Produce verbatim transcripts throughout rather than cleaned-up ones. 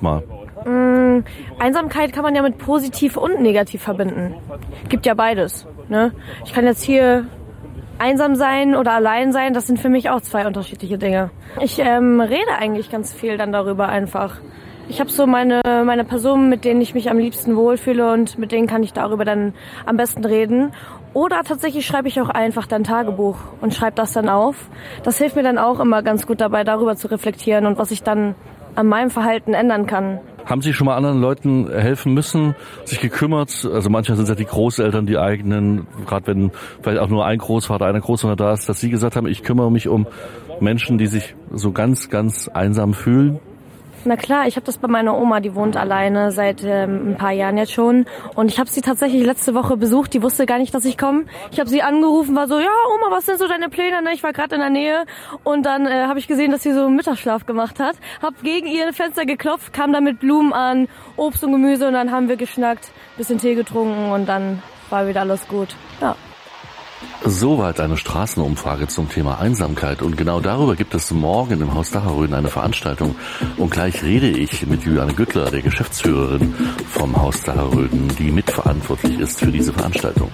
mal. Mm, Einsamkeit kann man ja mit positiv und negativ verbinden. Gibt ja beides. Ne? Ich kann jetzt hier einsam sein oder allein sein, das sind für mich auch zwei unterschiedliche Dinge. Ich ähm, rede eigentlich ganz viel dann darüber einfach. Ich habe so meine meine Personen, mit denen ich mich am liebsten wohlfühle und mit denen kann ich darüber dann am besten reden. Oder tatsächlich schreibe ich auch einfach dann Tagebuch und schreibe das dann auf. Das hilft mir dann auch immer ganz gut dabei, darüber zu reflektieren und was ich dann an meinem Verhalten ändern kann. Haben Sie schon mal anderen Leuten helfen müssen, sich gekümmert? Also manchmal sind es ja die Großeltern, die eigenen, gerade wenn vielleicht auch nur ein Großvater, eine Großmutter da ist, dass Sie gesagt haben, ich kümmere mich um Menschen, die sich so ganz, ganz einsam fühlen? Na klar, ich habe das bei meiner Oma, die wohnt alleine seit ähm, ein paar Jahren jetzt schon. Und ich habe sie tatsächlich letzte Woche besucht, die wusste gar nicht, dass ich komme. Ich habe sie angerufen, war so, ja Oma, was sind so deine Pläne? Ich war gerade in der Nähe und dann äh, habe ich gesehen, dass sie so einen Mittagsschlaf gemacht hat. Hab gegen ihr Fenster geklopft, kam dann mit Blumen an, Obst und Gemüse und dann haben wir geschnackt, bisschen Tee getrunken und dann war wieder alles gut. Ja. Soweit eine Straßenumfrage zum Thema Einsamkeit. Und genau darüber gibt es morgen im Haus Dacharöden eine Veranstaltung. Und gleich rede ich mit Juliane Güttler, der Geschäftsführerin vom Haus Dacharöden, die mitverantwortlich ist für diese Veranstaltung.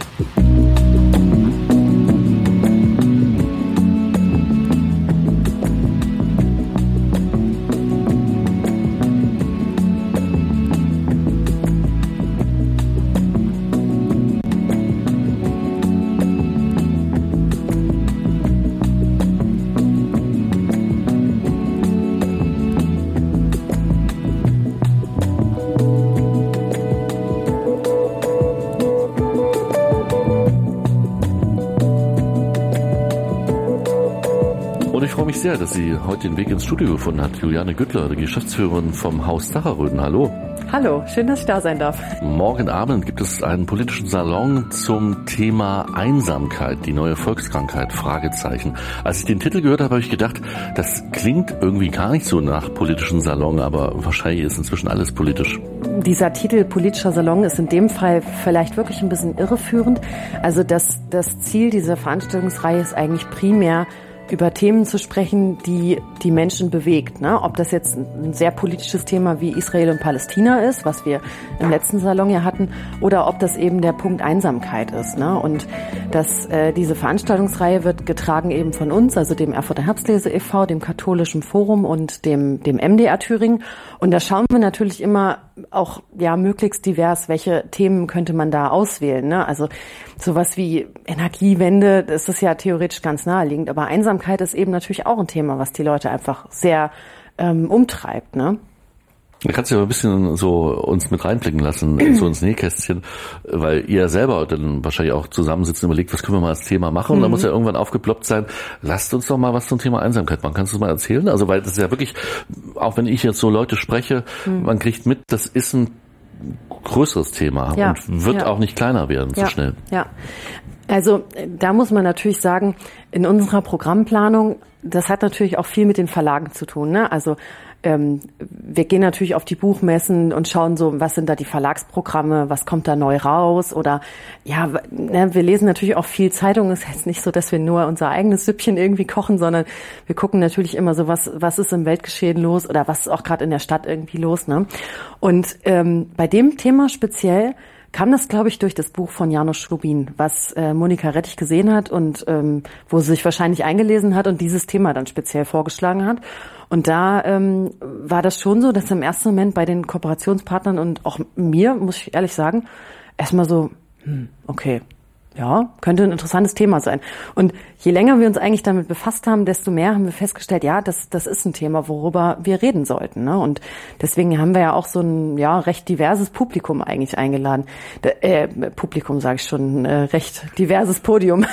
Sehr, dass sie heute den Weg ins Studio gefunden hat. Juliane Güttler, die Geschäftsführerin vom Haus Dacharöden. Hallo. Hallo, schön, dass ich da sein darf. Morgen Abend gibt es einen politischen Salon zum Thema Einsamkeit, die neue Volkskrankheit, Fragezeichen. Als ich den Titel gehört habe, habe ich gedacht, das klingt irgendwie gar nicht so nach politischen Salon, aber wahrscheinlich ist inzwischen alles politisch. Dieser Titel politischer Salon ist in dem Fall vielleicht wirklich ein bisschen irreführend. Also das, das Ziel dieser Veranstaltungsreihe ist eigentlich primär, über Themen zu sprechen, die die Menschen bewegt. Ne? Ob das jetzt ein sehr politisches Thema wie Israel und Palästina ist, was wir im letzten Salon ja hatten, oder ob das eben der Punkt Einsamkeit ist. Ne? Und das, äh, diese Veranstaltungsreihe wird getragen eben von uns, also dem Erfurter Herbstlese e V, dem Katholischen Forum und dem, dem M D R Thüringen. Und da schauen wir natürlich immer auch ja möglichst divers, welche Themen könnte man da auswählen. Ne? Also sowas wie Energiewende, das ist ja theoretisch ganz naheliegend, aber Einsamkeit ist eben natürlich auch ein Thema, was die Leute einfach sehr ähm, umtreibt. Ne? Da kannst du ja ein bisschen so uns mit reinblicken lassen, so ins Nähkästchen, weil ihr selber dann wahrscheinlich auch zusammensitzen und überlegt, was können wir mal als Thema machen? Und mhm. da muss ja irgendwann aufgeploppt sein, lasst uns doch mal was zum Thema Einsamkeit machen. Kannst du das mal erzählen? Also weil das ist ja wirklich, auch wenn ich jetzt so Leute spreche, mhm. man kriegt mit, das ist ein größeres Thema ja. und wird ja. auch nicht kleiner werden ja. so schnell. Ja, also da muss man natürlich sagen, in unserer Programmplanung, das hat natürlich auch viel mit den Verlagen zu tun. Ne? Also ähm, wir gehen natürlich auf die Buchmessen und schauen so, was sind da die Verlagsprogramme, was kommt da neu raus oder ja, ne, wir lesen natürlich auch viel Zeitung. Es ist jetzt nicht so, dass wir nur unser eigenes Süppchen irgendwie kochen, sondern wir gucken natürlich immer so, was was ist im Weltgeschehen los oder was ist auch gerade in der Stadt irgendwie los. Ne? Und ähm, bei dem Thema speziell kam das, glaube ich, durch das Buch von Janusz Schlubin, was äh, Monika Rettich gesehen hat und ähm, wo sie sich wahrscheinlich eingelesen hat und dieses Thema dann speziell vorgeschlagen hat. Und da ähm, war das schon so, dass im ersten Moment bei den Kooperationspartnern und auch mir, muss ich ehrlich sagen, erstmal so, hm, okay, ja, könnte ein interessantes Thema sein. Und je länger wir uns eigentlich damit befasst haben, desto mehr haben wir festgestellt, ja, das das ist ein Thema, worüber wir reden sollten. Ne? Und deswegen haben wir ja auch so ein ja recht diverses Publikum eigentlich eingeladen. Äh, Publikum sage ich schon, äh, recht diverses Podium.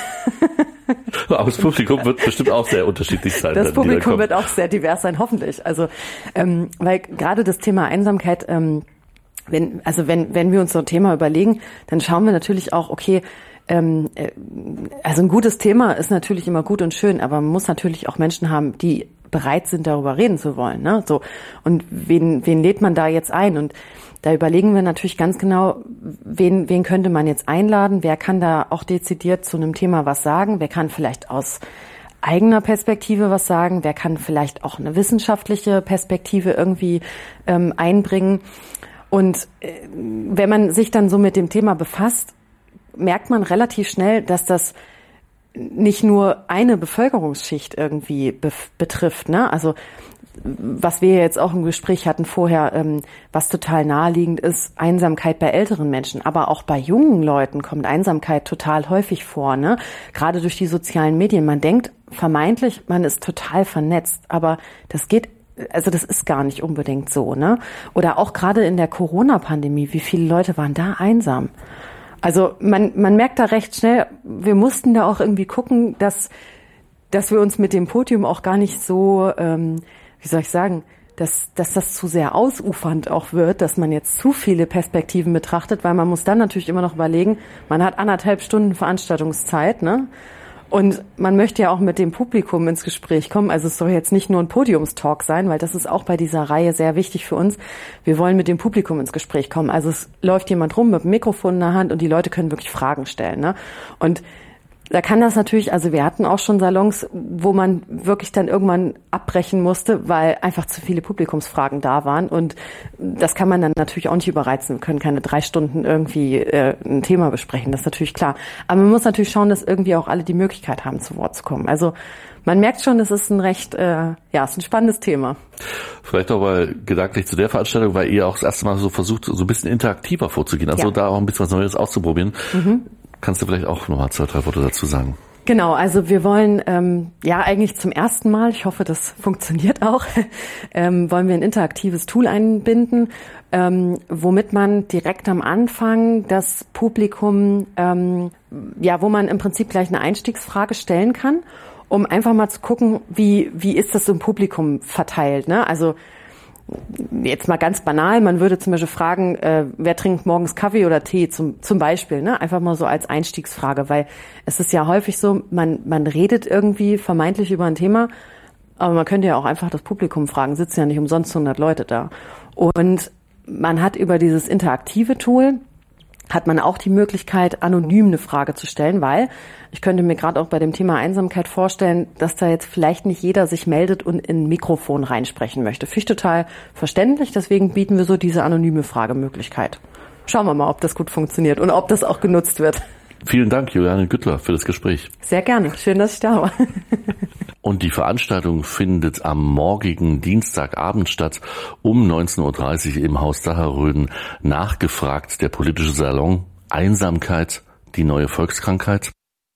Aber das Publikum wird bestimmt auch sehr unterschiedlich sein. Das Publikum wird auch sehr divers sein, hoffentlich. Also ähm, weil gerade das Thema Einsamkeit, ähm, wenn also wenn wenn wir uns so ein Thema überlegen, dann schauen wir natürlich auch, okay, also ein gutes Thema ist natürlich immer gut und schön, aber man muss natürlich auch Menschen haben, die bereit sind, darüber reden zu wollen. Ne? So. Und wen, wen lädt man da jetzt ein? Und da überlegen wir natürlich ganz genau, wen, wen könnte man jetzt einladen? Wer kann da auch dezidiert zu einem Thema was sagen? Wer kann vielleicht aus eigener Perspektive was sagen, wer kann vielleicht auch eine wissenschaftliche Perspektive irgendwie ähm, einbringen. Und äh, wenn man sich dann so mit dem Thema befasst, merkt man relativ schnell, dass das nicht nur eine Bevölkerungsschicht irgendwie bef- betrifft, ne? Also was wir jetzt auch im Gespräch hatten vorher, ähm, was total naheliegend ist, Einsamkeit bei älteren Menschen, aber auch bei jungen Leuten kommt Einsamkeit total häufig vor, ne? Gerade durch die sozialen Medien. Man denkt vermeintlich, man ist total vernetzt, aber das geht, also das ist gar nicht unbedingt so, ne? Oder auch gerade in der Corona-Pandemie, wie viele Leute waren da einsam? Also man, man merkt da recht schnell, wir mussten da auch irgendwie gucken, dass, dass wir uns mit dem Podium auch gar nicht so, ähm, wie soll ich sagen, dass, dass das zu sehr ausufernd auch wird, dass man jetzt zu viele Perspektiven betrachtet, weil man muss dann natürlich immer noch überlegen, man hat anderthalb Stunden Veranstaltungszeit, ne? Und man möchte ja auch mit dem Publikum ins Gespräch kommen. Also es soll jetzt nicht nur ein Podiumstalk sein, weil das ist auch bei dieser Reihe sehr wichtig für uns. Wir wollen mit dem Publikum ins Gespräch kommen. Also es läuft jemand rum mit einem Mikrofon in der Hand und die Leute können wirklich Fragen stellen, ne? Und da kann das natürlich, also wir hatten auch schon Salons, wo man wirklich dann irgendwann abbrechen musste, weil einfach zu viele Publikumsfragen da waren. Und das kann man dann natürlich auch nicht überreizen. Wir können keine drei Stunden irgendwie äh, ein Thema besprechen, das ist natürlich klar. Aber man muss natürlich schauen, dass irgendwie auch alle die Möglichkeit haben, zu Wort zu kommen. Also man merkt schon, es ist ein recht, äh, ja, es ist ein spannendes Thema. Vielleicht auch mal gedanklich zu der Veranstaltung, weil ihr auch das erste Mal so versucht, so ein bisschen interaktiver vorzugehen, also ja. Da auch ein bisschen was Neues auszuprobieren. Mhm. Kannst du vielleicht auch nochmal zwei, drei Worte dazu sagen? Genau, also wir wollen ähm, ja eigentlich zum ersten Mal, ich hoffe, das funktioniert auch, ähm, wollen wir ein interaktives Tool einbinden, ähm, womit man direkt am Anfang das Publikum, ähm, ja, wo man im Prinzip gleich eine Einstiegsfrage stellen kann, um einfach mal zu gucken, wie wie ist das im Publikum verteilt, ne? Also jetzt mal ganz banal, man würde zum Beispiel fragen, äh, wer trinkt morgens Kaffee oder Tee zum zum Beispiel, ne? Einfach mal so als Einstiegsfrage, weil es ist ja häufig so, man man redet irgendwie vermeintlich über ein Thema, aber man könnte ja auch einfach das Publikum fragen, sitzen ja nicht umsonst hundert Leute da. Und man hat über dieses interaktive Tool, hat man auch die Möglichkeit, anonym eine Frage zu stellen, weil ich könnte mir gerade auch bei dem Thema Einsamkeit vorstellen, dass da jetzt vielleicht nicht jeder sich meldet und in ein Mikrofon reinsprechen möchte. Finde ich total verständlich, deswegen bieten wir so diese anonyme Fragemöglichkeit. Schauen wir mal, ob das gut funktioniert und ob das auch genutzt wird. Vielen Dank, Juliane Güttler, für das Gespräch. Sehr gerne. Schön, dass ich da war. Und die Veranstaltung findet am morgigen Dienstagabend statt um neunzehn Uhr dreißig im Haus Dacherröden. Nachgefragt, der politische Salon Einsamkeit, die neue Volkskrankheit.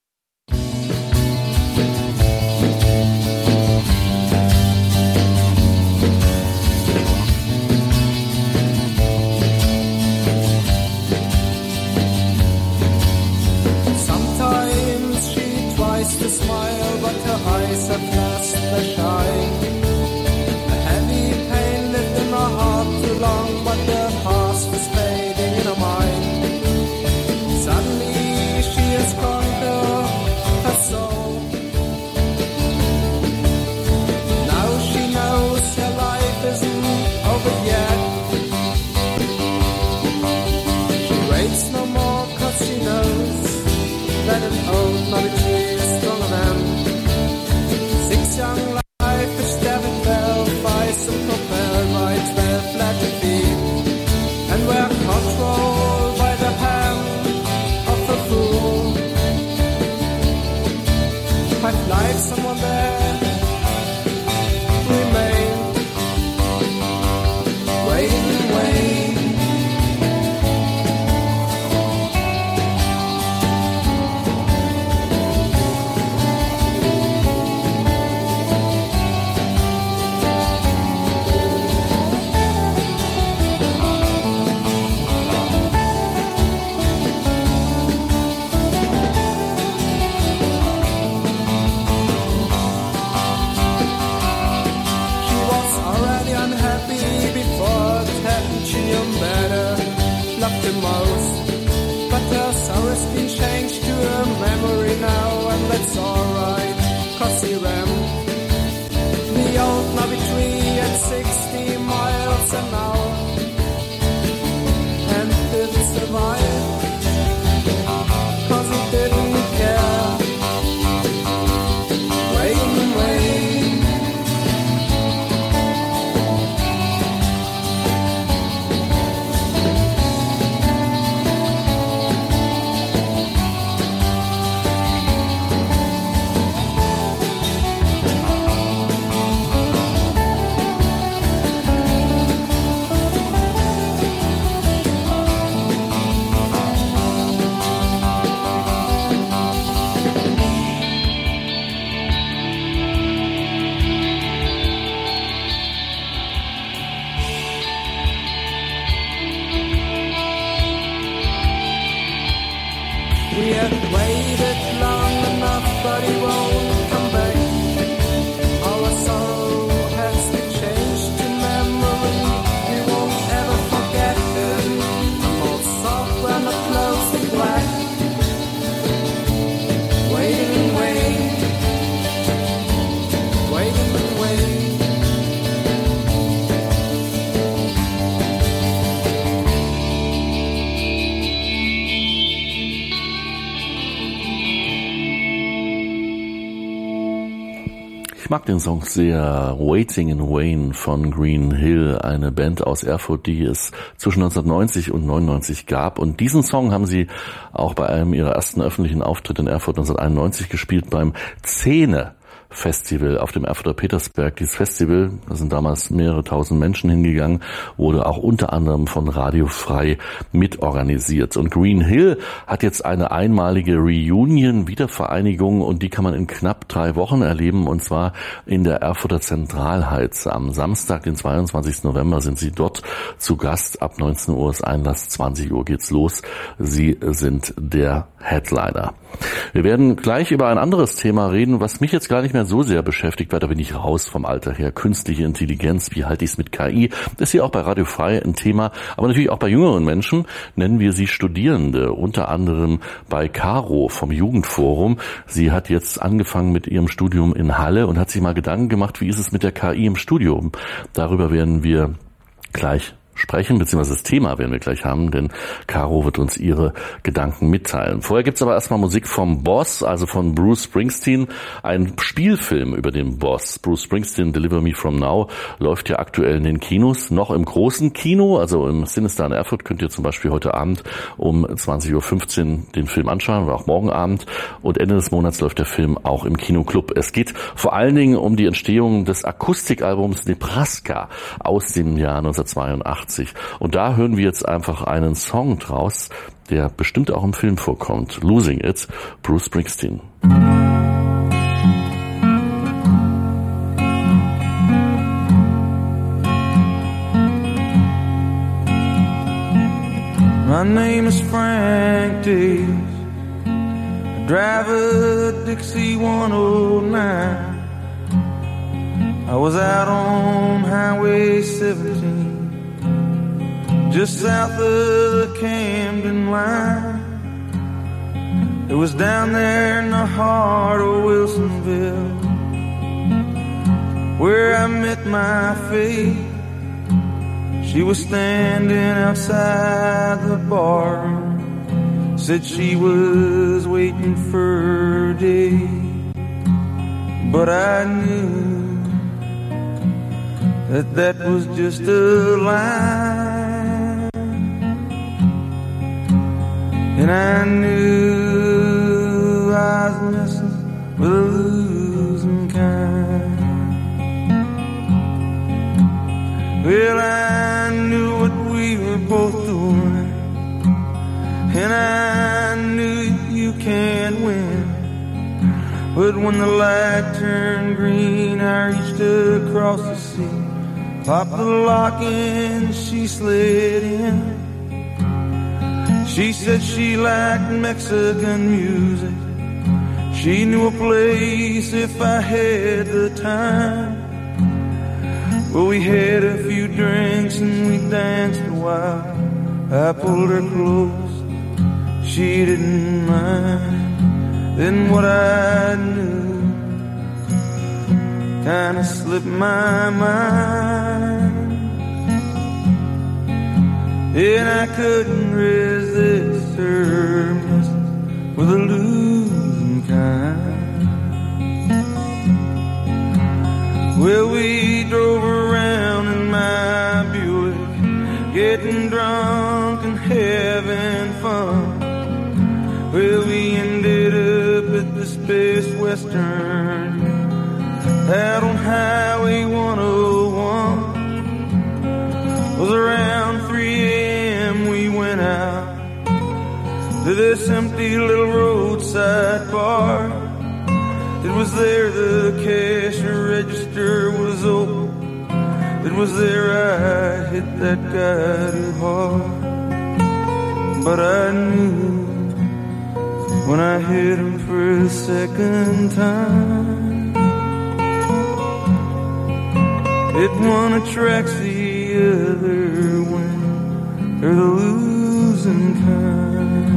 To smile, but her eyes have lost their shine. A heavy pain lived in her heart too long, but the past was fading in her mind. Suddenly she has conquered her soul. Now she knows her life isn't over yet. She waits no more 'cause she knows that an old knowledge stronger than six young life is stabbing fell by some propelled by twelve flat feet. Ich mag den Song sehr. Waiting in Wayne von Green Hill, eine Band aus Erfurt, die es zwischen neunzehnhundertneunzig und neunundneunzig gab. Und diesen Song haben sie auch bei einem ihrer ersten öffentlichen Auftritte in Erfurt neunzehnhunderteinundneunzig gespielt beim Szene Festival auf dem Erfurter Petersberg. Dieses Festival, da sind damals mehrere tausend Menschen hingegangen, wurde auch unter anderem von Radio Frei mitorganisiert. Und Green Hill hat jetzt eine einmalige Reunion, Wiedervereinigung, und die kann man in knapp drei Wochen erleben, und zwar in der Erfurter Zentralheiz. Am Samstag, den zweiundzwanzigsten November, sind sie dort zu Gast. Ab neunzehn Uhr ist Einlass, zwanzig Uhr geht's los. Sie sind der Headliner. Wir werden gleich über ein anderes Thema reden, was mich jetzt gar nicht mehr so sehr beschäftigt, weil da bin ich raus vom Alter her. Künstliche Intelligenz, wie halte ich es mit K I? Das ist hier auch bei Radio Frei ein Thema, aber natürlich auch bei jüngeren Menschen. Nennen wir sie Studierende, unter anderem bei Caro vom Jugendforum. Sie hat jetzt angefangen mit ihrem Studium in Halle und hat sich mal Gedanken gemacht, wie ist es mit der K I im Studium? Darüber werden wir gleich sprechen, beziehungsweise das Thema werden wir gleich haben, denn Caro wird uns ihre Gedanken mitteilen. Vorher gibt's aber erstmal Musik vom Boss, also von Bruce Springsteen, ein Spielfilm über den Boss. Bruce Springsteen, Deliver Me From Now, läuft ja aktuell in den Kinos, noch im großen Kino, also im Cinestar in Erfurt könnt ihr zum Beispiel heute Abend um zwanzig Uhr fünfzehn den Film anschauen, oder auch morgen Abend, und Ende des Monats läuft der Film auch im Kinoclub. Es geht vor allen Dingen um die Entstehung des Akustikalbums Nebraska aus dem Jahr neunzehnhundertzweiundachtzig. Und da hören wir jetzt einfach einen Song draus, der bestimmt auch im Film vorkommt. Losing It, Bruce Springsteen. My name is Frank Davis. I drive a Dixie one oh nine. I was out on Highway seventeen, just south of the Camden line. It was down there in the heart of Wilsonville where I met my fate. She was standing outside the bar, said she was waiting for a day. But I knew that that was just a lie, and I knew I was messing with a losing kind. Well, I knew what we were both doing, and I knew you can't win. But when the light turned green, I reached across the sea, popped the lock and she slid in. She said she liked Mexican music. She knew a place if I had the time. Well, we had a few drinks and we danced a while. I pulled her close, she didn't mind. Then what I knew kinda slipped my mind, and I couldn't resist her messing with a losing kind. Well, we drove around in my Buick, getting drunk and having fun. Well, we ended up at this Best Western out on Highway one oh one. It was around three a.m. we went out to this empty little roadside bar. It was there the cash register was open. It was there I hit that guy too hard. But I knew when I hit him for the second time. If one attracts the other when they're the losing kind.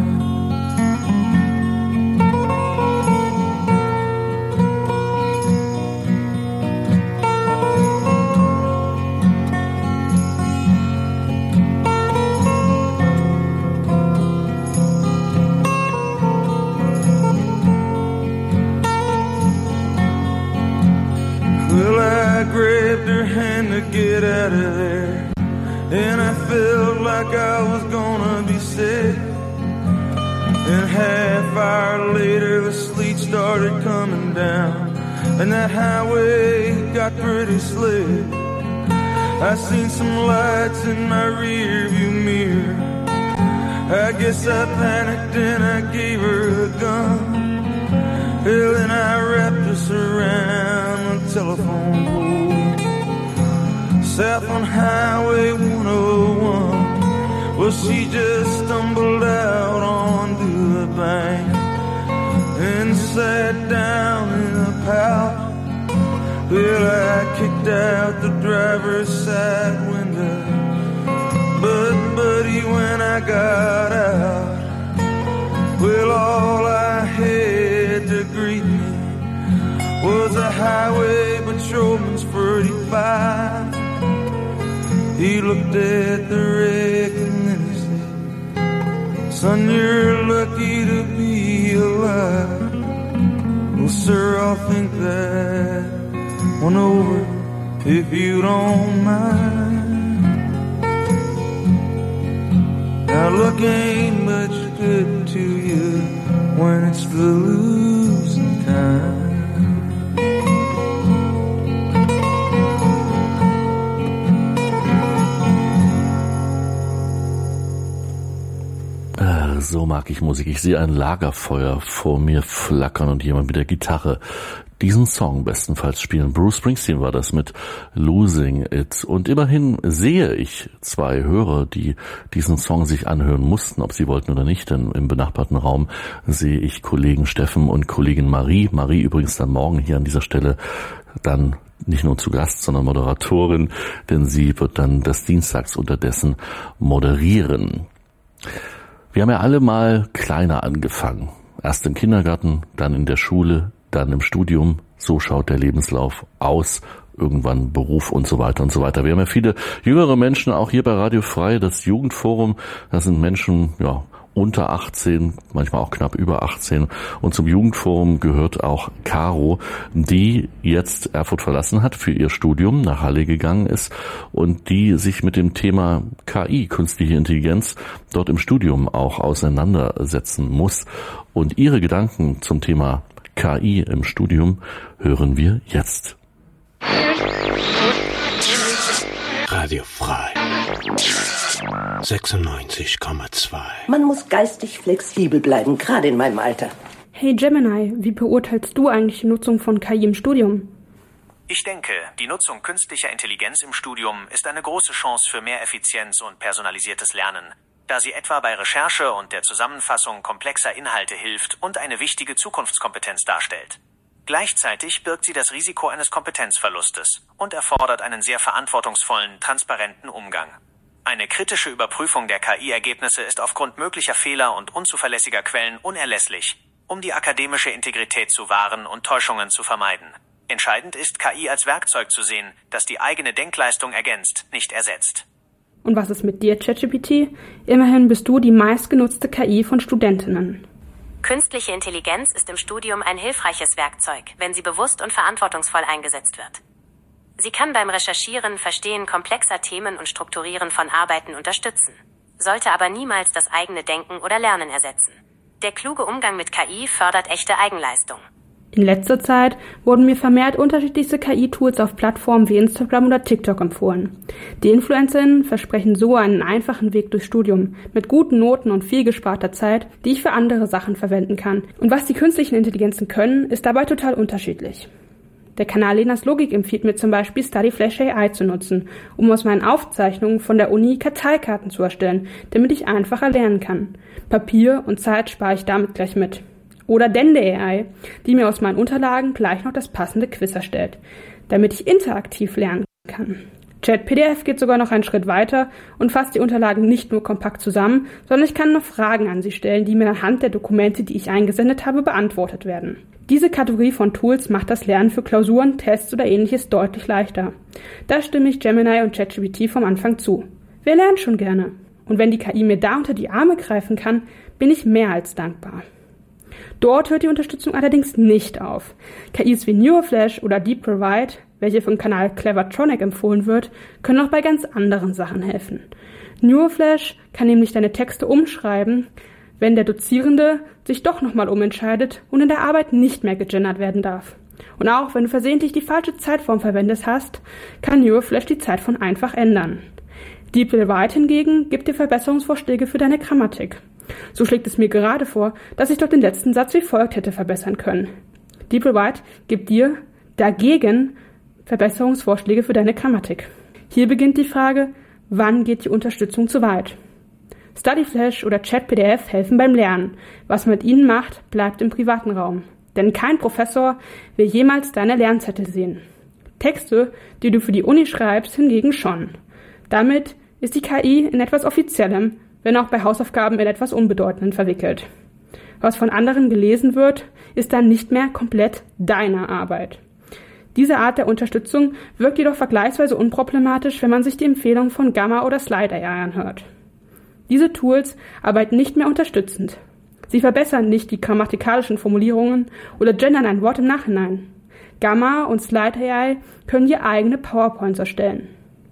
Well, I grabbed her hand to get out of there, and I felt like I was gonna be sick. And half hour later the sleet started coming down, and that highway got pretty slick. I seen some lights in my rear view mirror. I guess I panicked and I gave her a gun. Well, then I wrapped us around the telephone pole south on Highway one oh one. Well, she just stumbled out onto the bank and sat down in a pouch. Well, I kicked out the driver's side window, but buddy, when I got out, well, all I had to greet me was a highway patrolman's thirty-five. He looked at the wreck and then he said, son, you're lucky to be alive. Well, sir, I'll think that one over if you don't mind. Now luck ain't much good to you when it's the losing time. So mag ich Musik. Ich sehe ein Lagerfeuer vor mir flackern und jemand mit der Gitarre diesen Song bestenfalls spielen. Bruce Springsteen war das mit Losing It. Und immerhin sehe ich zwei Hörer, die diesen Song sich anhören mussten, ob sie wollten oder nicht. Denn im benachbarten Raum sehe ich Kollegen Steffen und Kollegin Marie. Marie übrigens dann morgen hier an dieser Stelle dann nicht nur zu Gast, sondern Moderatorin, denn sie wird dann das Dienstags unterdessen moderieren. Wir haben ja alle mal kleiner angefangen. Erst im Kindergarten, dann in der Schule, dann im Studium. So schaut der Lebenslauf aus. Irgendwann Beruf und so weiter und so weiter. Wir haben ja viele jüngere Menschen, auch hier bei Radio Frei, das Jugendforum. Das sind Menschen, ja, unter achtzehn, manchmal auch knapp über achtzehn. Und zum Jugendforum gehört auch Caro, die jetzt Erfurt verlassen hat, für ihr Studium nach Halle gegangen ist und die sich mit dem Thema K I, künstliche Intelligenz, dort im Studium auch auseinandersetzen muss. Und ihre Gedanken zum Thema K I im Studium hören wir jetzt. Radio Frei sechsundneunzig Komma zwei. Man muss geistig flexibel bleiben, gerade in meinem Alter. Hey Gemini, wie beurteilst du eigentlich die Nutzung von K I im Studium? Ich denke, die Nutzung künstlicher Intelligenz im Studium ist eine große Chance für mehr Effizienz und personalisiertes Lernen, da sie etwa bei Recherche und der Zusammenfassung komplexer Inhalte hilft und eine wichtige Zukunftskompetenz darstellt. Gleichzeitig birgt sie das Risiko eines Kompetenzverlustes und erfordert einen sehr verantwortungsvollen, transparenten Umgang. Eine kritische Überprüfung der K I-Ergebnisse ist aufgrund möglicher Fehler und unzuverlässiger Quellen unerlässlich, um die akademische Integrität zu wahren und Täuschungen zu vermeiden. Entscheidend ist, K I als Werkzeug zu sehen, das die eigene Denkleistung ergänzt, nicht ersetzt. Und was ist mit dir, ChatGPT? Immerhin bist du die meistgenutzte K I von Studentinnen. Künstliche Intelligenz ist im Studium ein hilfreiches Werkzeug, wenn sie bewusst und verantwortungsvoll eingesetzt wird. Sie kann beim Recherchieren, Verstehen komplexer Themen und Strukturieren von Arbeiten unterstützen, sollte aber niemals das eigene Denken oder Lernen ersetzen. Der kluge Umgang mit K I fördert echte Eigenleistung. In letzter Zeit wurden mir vermehrt unterschiedlichste K I-Tools auf Plattformen wie Instagram oder TikTok empfohlen. Die InfluencerInnen versprechen so einen einfachen Weg durchs Studium mit guten Noten und viel gesparter Zeit, die ich für andere Sachen verwenden kann. Und was die künstlichen Intelligenzen können, ist dabei total unterschiedlich. Der Kanal Lenas Logik empfiehlt mir zum Beispiel Studyflash A I zu nutzen, um aus meinen Aufzeichnungen von der Uni Karteikarten zu erstellen, damit ich einfacher lernen kann. Papier und Zeit spare ich damit gleich mit. Oder Dende A I, die mir aus meinen Unterlagen gleich noch das passende Quiz erstellt, damit ich interaktiv lernen kann. ChatPDF geht sogar noch einen Schritt weiter und fasst die Unterlagen nicht nur kompakt zusammen, sondern ich kann noch Fragen an sie stellen, die mir anhand der Dokumente, die ich eingesendet habe, beantwortet werden. Diese Kategorie von Tools macht das Lernen für Klausuren, Tests oder ähnliches deutlich leichter. Da stimme ich Gemini und ChatGPT vom Anfang zu. Wir lernen schon gerne. Und wenn die K I mir da unter die Arme greifen kann, bin ich mehr als dankbar. Dort hört die Unterstützung allerdings nicht auf. K Is wie Neuroflash oder DeepProvide, welche vom Kanal Clevertronic empfohlen wird, können auch bei ganz anderen Sachen helfen. Neuroflash kann nämlich deine Texte umschreiben, wenn der Dozierende sich doch nochmal umentscheidet und in der Arbeit nicht mehr gegendert werden darf. Und auch wenn du versehentlich die falsche Zeitform verwendet hast, kann Neuroflash die Zeitform einfach ändern. DeepProvide hingegen gibt dir Verbesserungsvorschläge für deine Grammatik. So schlägt es mir gerade vor, dass ich doch den letzten Satz wie folgt hätte verbessern können. DeepProvide gibt dir dagegen Verbesserungsvorschläge für deine Grammatik. Hier beginnt die Frage, wann geht die Unterstützung zu weit? Studyflash oder ChatPDF helfen beim Lernen. Was man mit ihnen macht, bleibt im privaten Raum. Denn kein Professor will jemals deine Lernzettel sehen. Texte, die du für die Uni schreibst, hingegen schon. Damit ist die K I in etwas Offiziellem, wenn auch bei Hausaufgaben in etwas Unbedeutenden verwickelt. Was von anderen gelesen wird, ist dann nicht mehr komplett deine Arbeit. Diese Art der Unterstützung wirkt jedoch vergleichsweise unproblematisch, wenn man sich die Empfehlung von Gamma oder Slide A I anhört. Diese Tools arbeiten nicht mehr unterstützend. Sie verbessern nicht die grammatikalischen Formulierungen oder gendern ein Wort im Nachhinein. Gamma und Slide A I können hier eigene PowerPoints erstellen.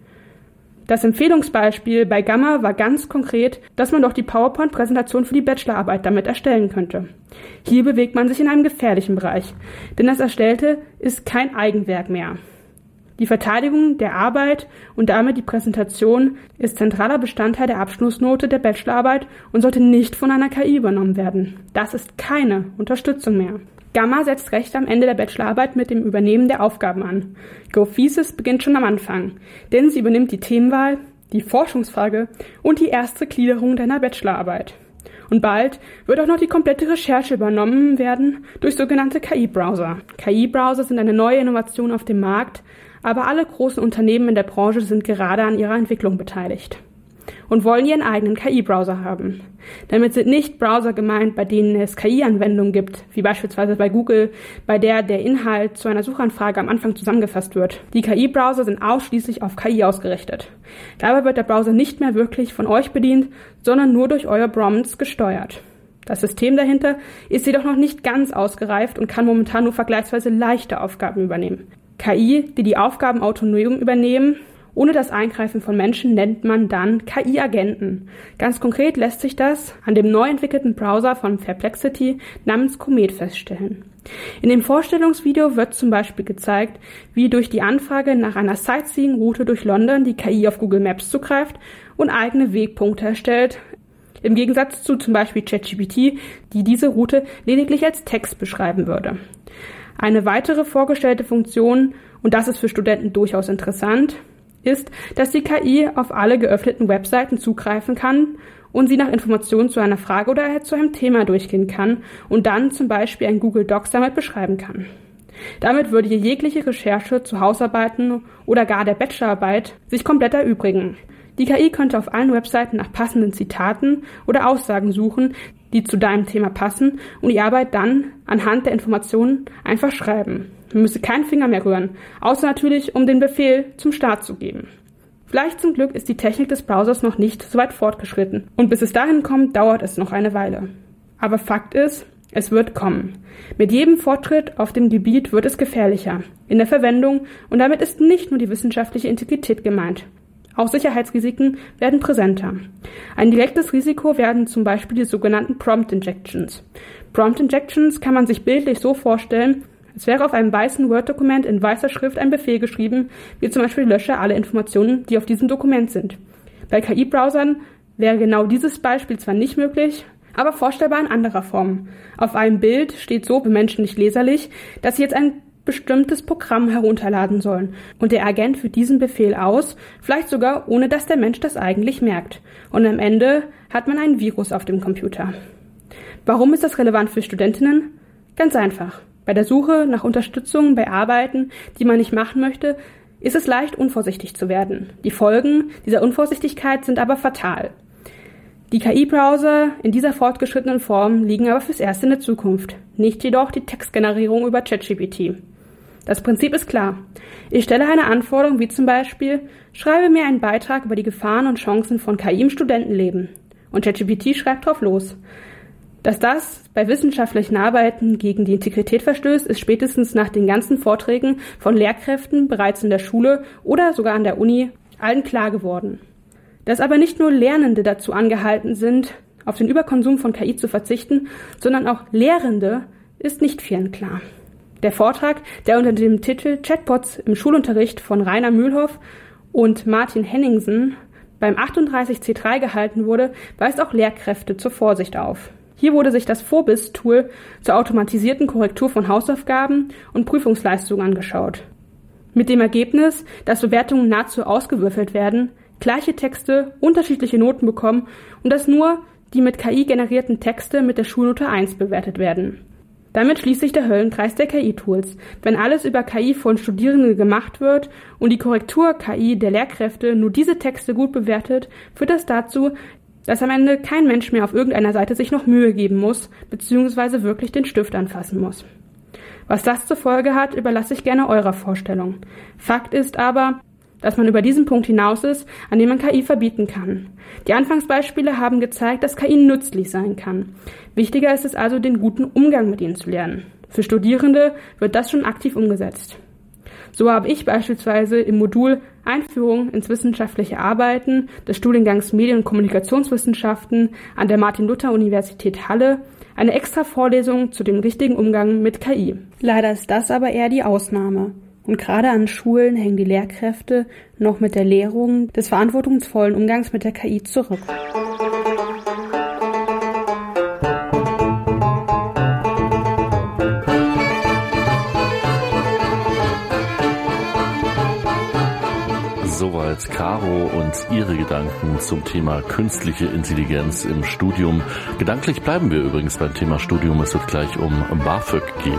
Das Empfehlungsbeispiel bei Gamma war ganz konkret, dass man doch die PowerPoint-Präsentation für die Bachelorarbeit damit erstellen könnte. Hier bewegt man sich in einem gefährlichen Bereich, denn das Erstellte ist kein Eigenwerk mehr. Die Verteidigung der Arbeit und damit die Präsentation ist zentraler Bestandteil der Abschlussnote der Bachelorarbeit und sollte nicht von einer K I übernommen werden. Das ist keine Unterstützung mehr. Gamma setzt recht am Ende der Bachelorarbeit mit dem Übernehmen der Aufgaben an. GoThesis beginnt schon am Anfang, denn sie übernimmt die Themenwahl, die Forschungsfrage und die erste Gliederung deiner Bachelorarbeit. Und bald wird auch noch die komplette Recherche übernommen werden durch sogenannte K I-Browser. K I-Browser sind eine neue Innovation auf dem Markt, aber alle großen Unternehmen in der Branche sind gerade an ihrer Entwicklung beteiligt und wollen ihren eigenen K I-Browser haben. Damit sind nicht Browser gemeint, bei denen es K I-Anwendungen gibt, wie beispielsweise bei Google, bei der der Inhalt zu einer Suchanfrage am Anfang zusammengefasst wird. Die K I-Browser sind ausschließlich auf K I ausgerichtet. Dabei wird der Browser nicht mehr wirklich von euch bedient, sondern nur durch euer Prompts gesteuert. Das System dahinter ist jedoch noch nicht ganz ausgereift und kann momentan nur vergleichsweise leichte Aufgaben übernehmen. K I, die die Aufgaben autonom übernehmen, ohne das Eingreifen von Menschen, nennt man dann K I-Agenten. Ganz konkret lässt sich das an dem neu entwickelten Browser von Perplexity namens Comet feststellen. In dem Vorstellungsvideo wird zum Beispiel gezeigt, wie durch die Anfrage nach einer Sightseeing-Route durch London die K I auf Google Maps zugreift und eigene Wegpunkte erstellt, im Gegensatz zu zum Beispiel ChatGPT, die diese Route lediglich als Text beschreiben würde. Eine weitere vorgestellte Funktion, und das ist für Studenten durchaus interessant, ist, dass die K I auf alle geöffneten Webseiten zugreifen kann und sie nach Informationen zu einer Frage oder zu einem Thema durchgehen kann und dann zum Beispiel ein Google Docs damit beschreiben kann. Damit würde jegliche Recherche zu Hausarbeiten oder gar der Bachelorarbeit sich komplett erübrigen. Die K I könnte auf allen Webseiten nach passenden Zitaten oder Aussagen suchen, die zu deinem Thema passen und die Arbeit dann anhand der Informationen einfach schreiben. Man müsste keinen Finger mehr rühren, außer natürlich, um den Befehl zum Start zu geben. Vielleicht zum Glück ist die Technik des Browsers noch nicht so weit fortgeschritten und bis es dahin kommt, dauert es noch eine Weile. Aber Fakt ist, es wird kommen. Mit jedem Fortschritt auf dem Gebiet wird es gefährlicher in der Verwendung und damit ist nicht nur die wissenschaftliche Integrität gemeint. Auch Sicherheitsrisiken werden präsenter. Ein direktes Risiko werden zum Beispiel die sogenannten Prompt Injections. Prompt Injections kann man sich bildlich so vorstellen, als wäre auf einem weißen Word-Dokument in weißer Schrift ein Befehl geschrieben, wie zum Beispiel lösche alle Informationen, die auf diesem Dokument sind. Bei K I-Browsern wäre genau dieses Beispiel zwar nicht möglich, aber vorstellbar in anderer Form. Auf einem Bild steht so für Menschen nicht leserlich, dass sie jetzt ein bestimmtes Programm herunterladen sollen und der Agent führt diesen Befehl aus, vielleicht sogar ohne dass der Mensch das eigentlich merkt. Und am Ende hat man ein Virus auf dem Computer. Warum ist das relevant für Studentinnen? Ganz einfach. Bei der Suche nach Unterstützung bei Arbeiten, die man nicht machen möchte, ist es leicht, unvorsichtig zu werden. Die Folgen dieser Unvorsichtigkeit sind aber fatal. Die K I-Browser in dieser fortgeschrittenen Form liegen aber fürs Erste in der Zukunft, nicht jedoch die Textgenerierung über ChatGPT. Das Prinzip ist klar. Ich stelle eine Anforderung wie zum Beispiel, schreibe mir einen Beitrag über die Gefahren und Chancen von K I im Studentenleben. Und ChatGPT schreibt drauf los. Dass das bei wissenschaftlichen Arbeiten gegen die Integrität verstößt, ist spätestens nach den ganzen Vorträgen von Lehrkräften bereits in der Schule oder sogar an der Uni allen klar geworden. Dass aber nicht nur Lernende dazu angehalten sind, auf den Überkonsum von K I zu verzichten, sondern auch Lehrende, ist nicht vielen klar. Der Vortrag, der unter dem Titel Chatbots im Schulunterricht von Rainer Mühlhoff und Martin Henningsen beim achtunddreißig C drei gehalten wurde, weist auch Lehrkräfte zur Vorsicht auf. Hier wurde sich das Phobis-Tool zur automatisierten Korrektur von Hausaufgaben und Prüfungsleistungen angeschaut. Mit dem Ergebnis, dass Bewertungen nahezu ausgewürfelt werden, gleiche Texte unterschiedliche Noten bekommen und dass nur die mit K I generierten Texte mit der Schulnote eins bewertet werden. Damit schließt sich der Höllenkreis der K I-Tools. Wenn alles über K I von Studierenden gemacht wird und die Korrektur-K I der Lehrkräfte nur diese Texte gut bewertet, führt das dazu, dass am Ende kein Mensch mehr auf irgendeiner Seite sich noch Mühe geben muss, beziehungsweise wirklich den Stift anfassen muss. Was das zur Folge hat, überlasse ich gerne eurer Vorstellung. Fakt ist aber, dass man über diesen Punkt hinaus ist, an dem man K I verbieten kann. Die Anfangsbeispiele haben gezeigt, dass K I nützlich sein kann. Wichtiger ist es also, den guten Umgang mit ihnen zu lernen. Für Studierende wird das schon aktiv umgesetzt. So habe ich beispielsweise im Modul Einführung ins wissenschaftliche Arbeiten des Studiengangs Medien- und Kommunikationswissenschaften an der Martin-Luther-Universität Halle eine extra Vorlesung zu dem richtigen Umgang mit K I. Leider ist das aber eher die Ausnahme. Und gerade an Schulen hängen die Lehrkräfte noch mit der Lehrung des verantwortungsvollen Umgangs mit der K I zurück. Soweit Caro und ihre Gedanken zum Thema künstliche Intelligenz im Studium. Gedanklich bleiben wir übrigens beim Thema Studium. Es wird gleich um BAföG gehen.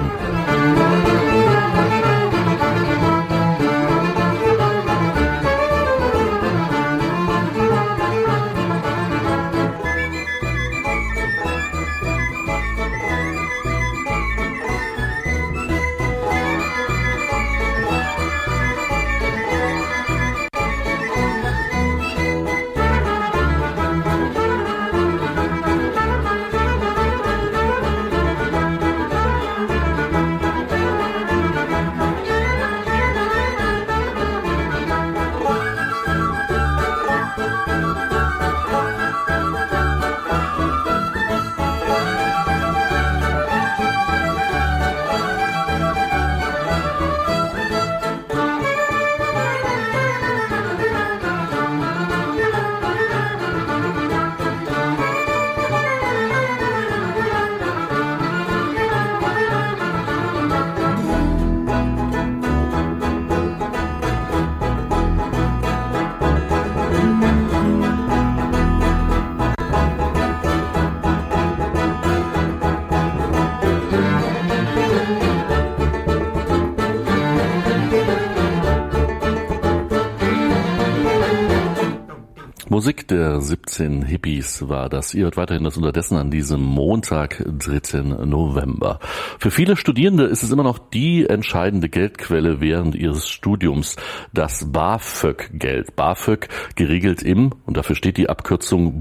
Musik der siebzehn Hippies war das. Ihr hört weiterhin das Unterdessen an diesem Montag, dritten November. Für viele Studierende ist es immer noch die entscheidende Geldquelle während ihres Studiums, das BAföG-Geld. BAföG geregelt im, und dafür steht die Abkürzung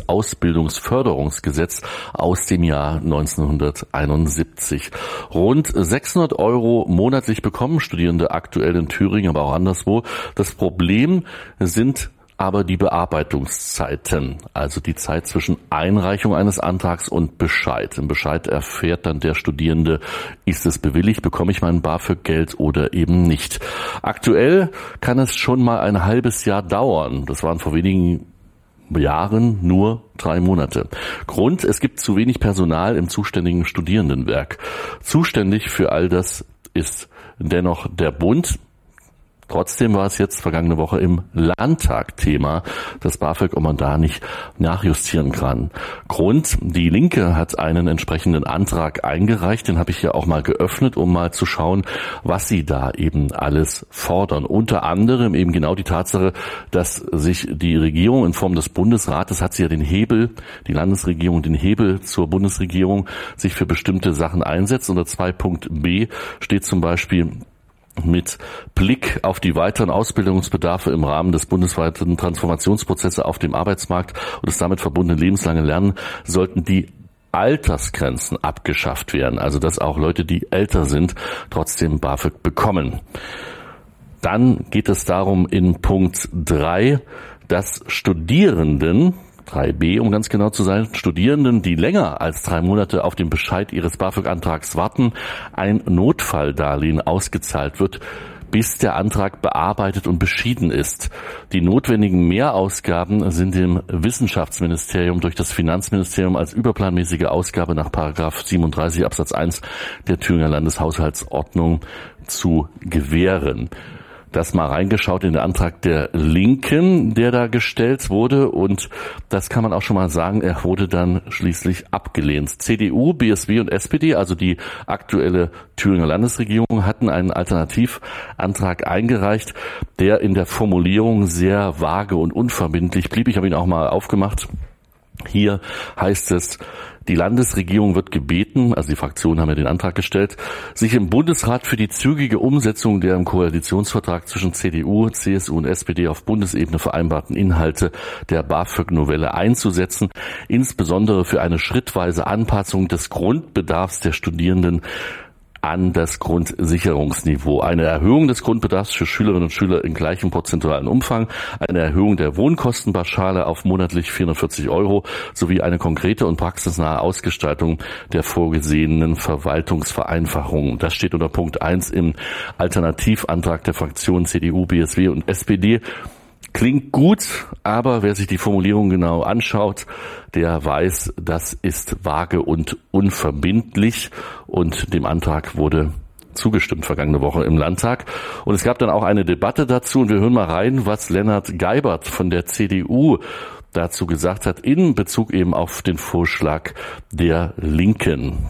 Bundesausbildungsförderungsgesetz aus dem Jahr neunzehnhunderteinundsiebzig. Rund sechshundert Euro monatlich bekommen Studierende aktuell in Thüringen, aber auch anderswo. Das Problem sind aber die Bearbeitungszeiten, also die Zeit zwischen Einreichung eines Antrags und Bescheid. Im Bescheid erfährt dann der Studierende, ist es bewilligt, bekomme ich mein BAföG-Geld oder eben nicht. Aktuell kann es schon mal ein halbes Jahr dauern. Das waren vor wenigen Jahren nur drei Monate. Grund, es gibt zu wenig Personal im zuständigen Studierendenwerk. Zuständig für all das ist dennoch der Bund. Trotzdem war es jetzt vergangene Woche im Landtag Thema, das BAföG, ob man da nicht nachjustieren kann. Grund, die Linke hat einen entsprechenden Antrag eingereicht, den habe ich ja auch mal geöffnet, um mal zu schauen, was sie da eben alles fordern. Unter anderem eben genau die Tatsache, dass sich die Regierung in Form des Bundesrates, hat sie ja den Hebel, die Landesregierung den Hebel zur Bundesregierung, sich für bestimmte Sachen einsetzt. Unter zwei Punkt b steht zum Beispiel, mit Blick auf die weiteren Ausbildungsbedarfe im Rahmen des bundesweiten Transformationsprozesses auf dem Arbeitsmarkt und das damit verbundene lebenslange Lernen sollten die Altersgrenzen abgeschafft werden. Also dass auch Leute, die älter sind, trotzdem BAföG bekommen. Dann geht es darum in Punkt drei, dass Studierenden, drei b, um ganz genau zu sein, Studierenden, die länger als drei Monate auf den Bescheid ihres BAföG-Antrags warten, ein Notfalldarlehen ausgezahlt wird, bis der Antrag bearbeitet und beschieden ist. Die notwendigen Mehrausgaben sind dem Wissenschaftsministerium durch das Finanzministerium als überplanmäßige Ausgabe nach Paragraph siebenunddreißig Absatz eins der Thüringer Landeshaushaltsordnung zu gewähren. Das mal reingeschaut in den Antrag der Linken, der da gestellt wurde, und das kann man auch schon mal sagen, er wurde dann schließlich abgelehnt. C D U, B S W und S P D, also die aktuelle Thüringer Landesregierung, hatten einen Alternativantrag eingereicht, der in der Formulierung sehr vage und unverbindlich blieb. Ich habe ihn auch mal aufgemacht. Hier heißt es, die Landesregierung wird gebeten, also die Fraktionen haben ja den Antrag gestellt, sich im Bundesrat für die zügige Umsetzung der im Koalitionsvertrag zwischen C D U, C S U und S P D auf Bundesebene vereinbarten Inhalte der BAföG-Novelle einzusetzen, insbesondere für eine schrittweise Anpassung des Grundbedarfs der Studierenden an das Grundsicherungsniveau. Eine Erhöhung des Grundbedarfs für Schülerinnen und Schüler in gleichem prozentualen Umfang, eine Erhöhung der Wohnkostenpauschale auf monatlich vierhundertvierzig Euro sowie eine konkrete und praxisnahe Ausgestaltung der vorgesehenen Verwaltungsvereinfachungen. Das steht unter Punkt eins im Alternativantrag der Fraktionen C D U, B S W und S P D. Klingt gut, aber wer sich die Formulierung genau anschaut, der weiß, das ist vage und unverbindlich, und dem Antrag wurde zugestimmt vergangene Woche im Landtag. Und es gab dann auch eine Debatte dazu, und wir hören mal rein, was Lennart Geibert von der C D U dazu gesagt hat, in Bezug eben auf den Vorschlag der Linken.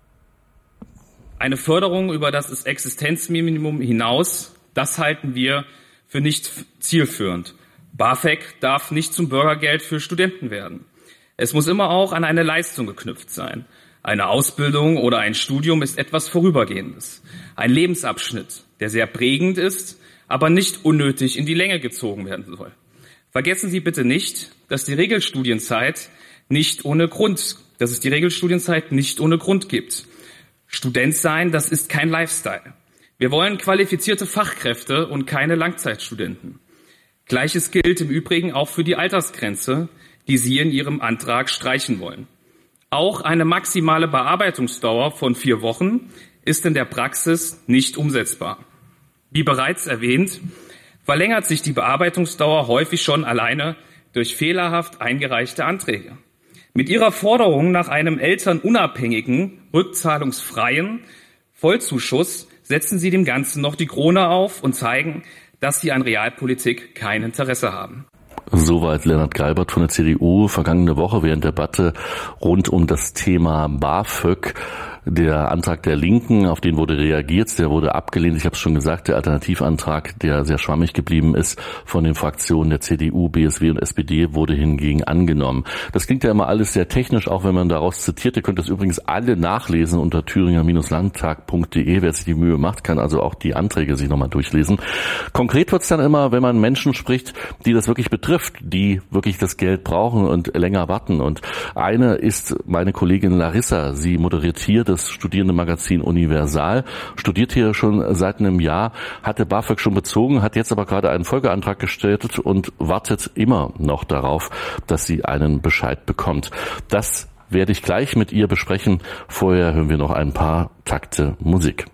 Eine Förderung über das Existenzminimum hinaus, das halten wir für nicht zielführend. BAföG darf nicht zum Bürgergeld für Studenten werden. Es muss immer auch an eine Leistung geknüpft sein. Eine Ausbildung oder ein Studium ist etwas Vorübergehendes. Ein Lebensabschnitt, der sehr prägend ist, aber nicht unnötig in die Länge gezogen werden soll. Vergessen Sie bitte nicht, dass die Regelstudienzeit nicht ohne Grund, dass es die Regelstudienzeit nicht ohne Grund gibt. Student sein, das ist kein Lifestyle. Wir wollen qualifizierte Fachkräfte und keine Langzeitstudenten. Gleiches gilt im Übrigen auch für die Altersgrenze, die Sie in Ihrem Antrag streichen wollen. Auch eine maximale Bearbeitungsdauer von vier Wochen ist in der Praxis nicht umsetzbar. Wie bereits erwähnt, verlängert sich die Bearbeitungsdauer häufig schon alleine durch fehlerhaft eingereichte Anträge. Mit Ihrer Forderung nach einem elternunabhängigen, rückzahlungsfreien Vollzuschuss setzen Sie dem Ganzen noch die Krone auf und zeigen, dass Sie an Realpolitik kein Interesse haben. Soweit Lennart Geibert von der C D U vergangene Woche während der Debatte rund um das Thema BAföG. Der Antrag der Linken, auf den wurde reagiert, der wurde abgelehnt. Ich habe es schon gesagt, der Alternativantrag, der sehr schwammig geblieben ist, von den Fraktionen der C D U, B S W und S P D, wurde hingegen angenommen. Das klingt ja immer alles sehr technisch, auch wenn man daraus zitiert. Ihr könnt das übrigens alle nachlesen unter thüringer Landtag punkt de. Wer sich die Mühe macht, kann also auch die Anträge sich nochmal durchlesen. Konkret wird's dann immer, wenn man Menschen spricht, die das wirklich betrifft, die wirklich das Geld brauchen und länger warten. Und eine ist meine Kollegin Larissa. Sie moderiert hier das Studierendenmagazin Universal, studiert hier schon seit einem Jahr, hatte BAföG schon bezogen, hat jetzt aber gerade einen Folgeantrag gestellt und wartet immer noch darauf, dass sie einen Bescheid bekommt. Das werde ich gleich mit ihr besprechen. Vorher hören wir noch ein paar Takte Musik.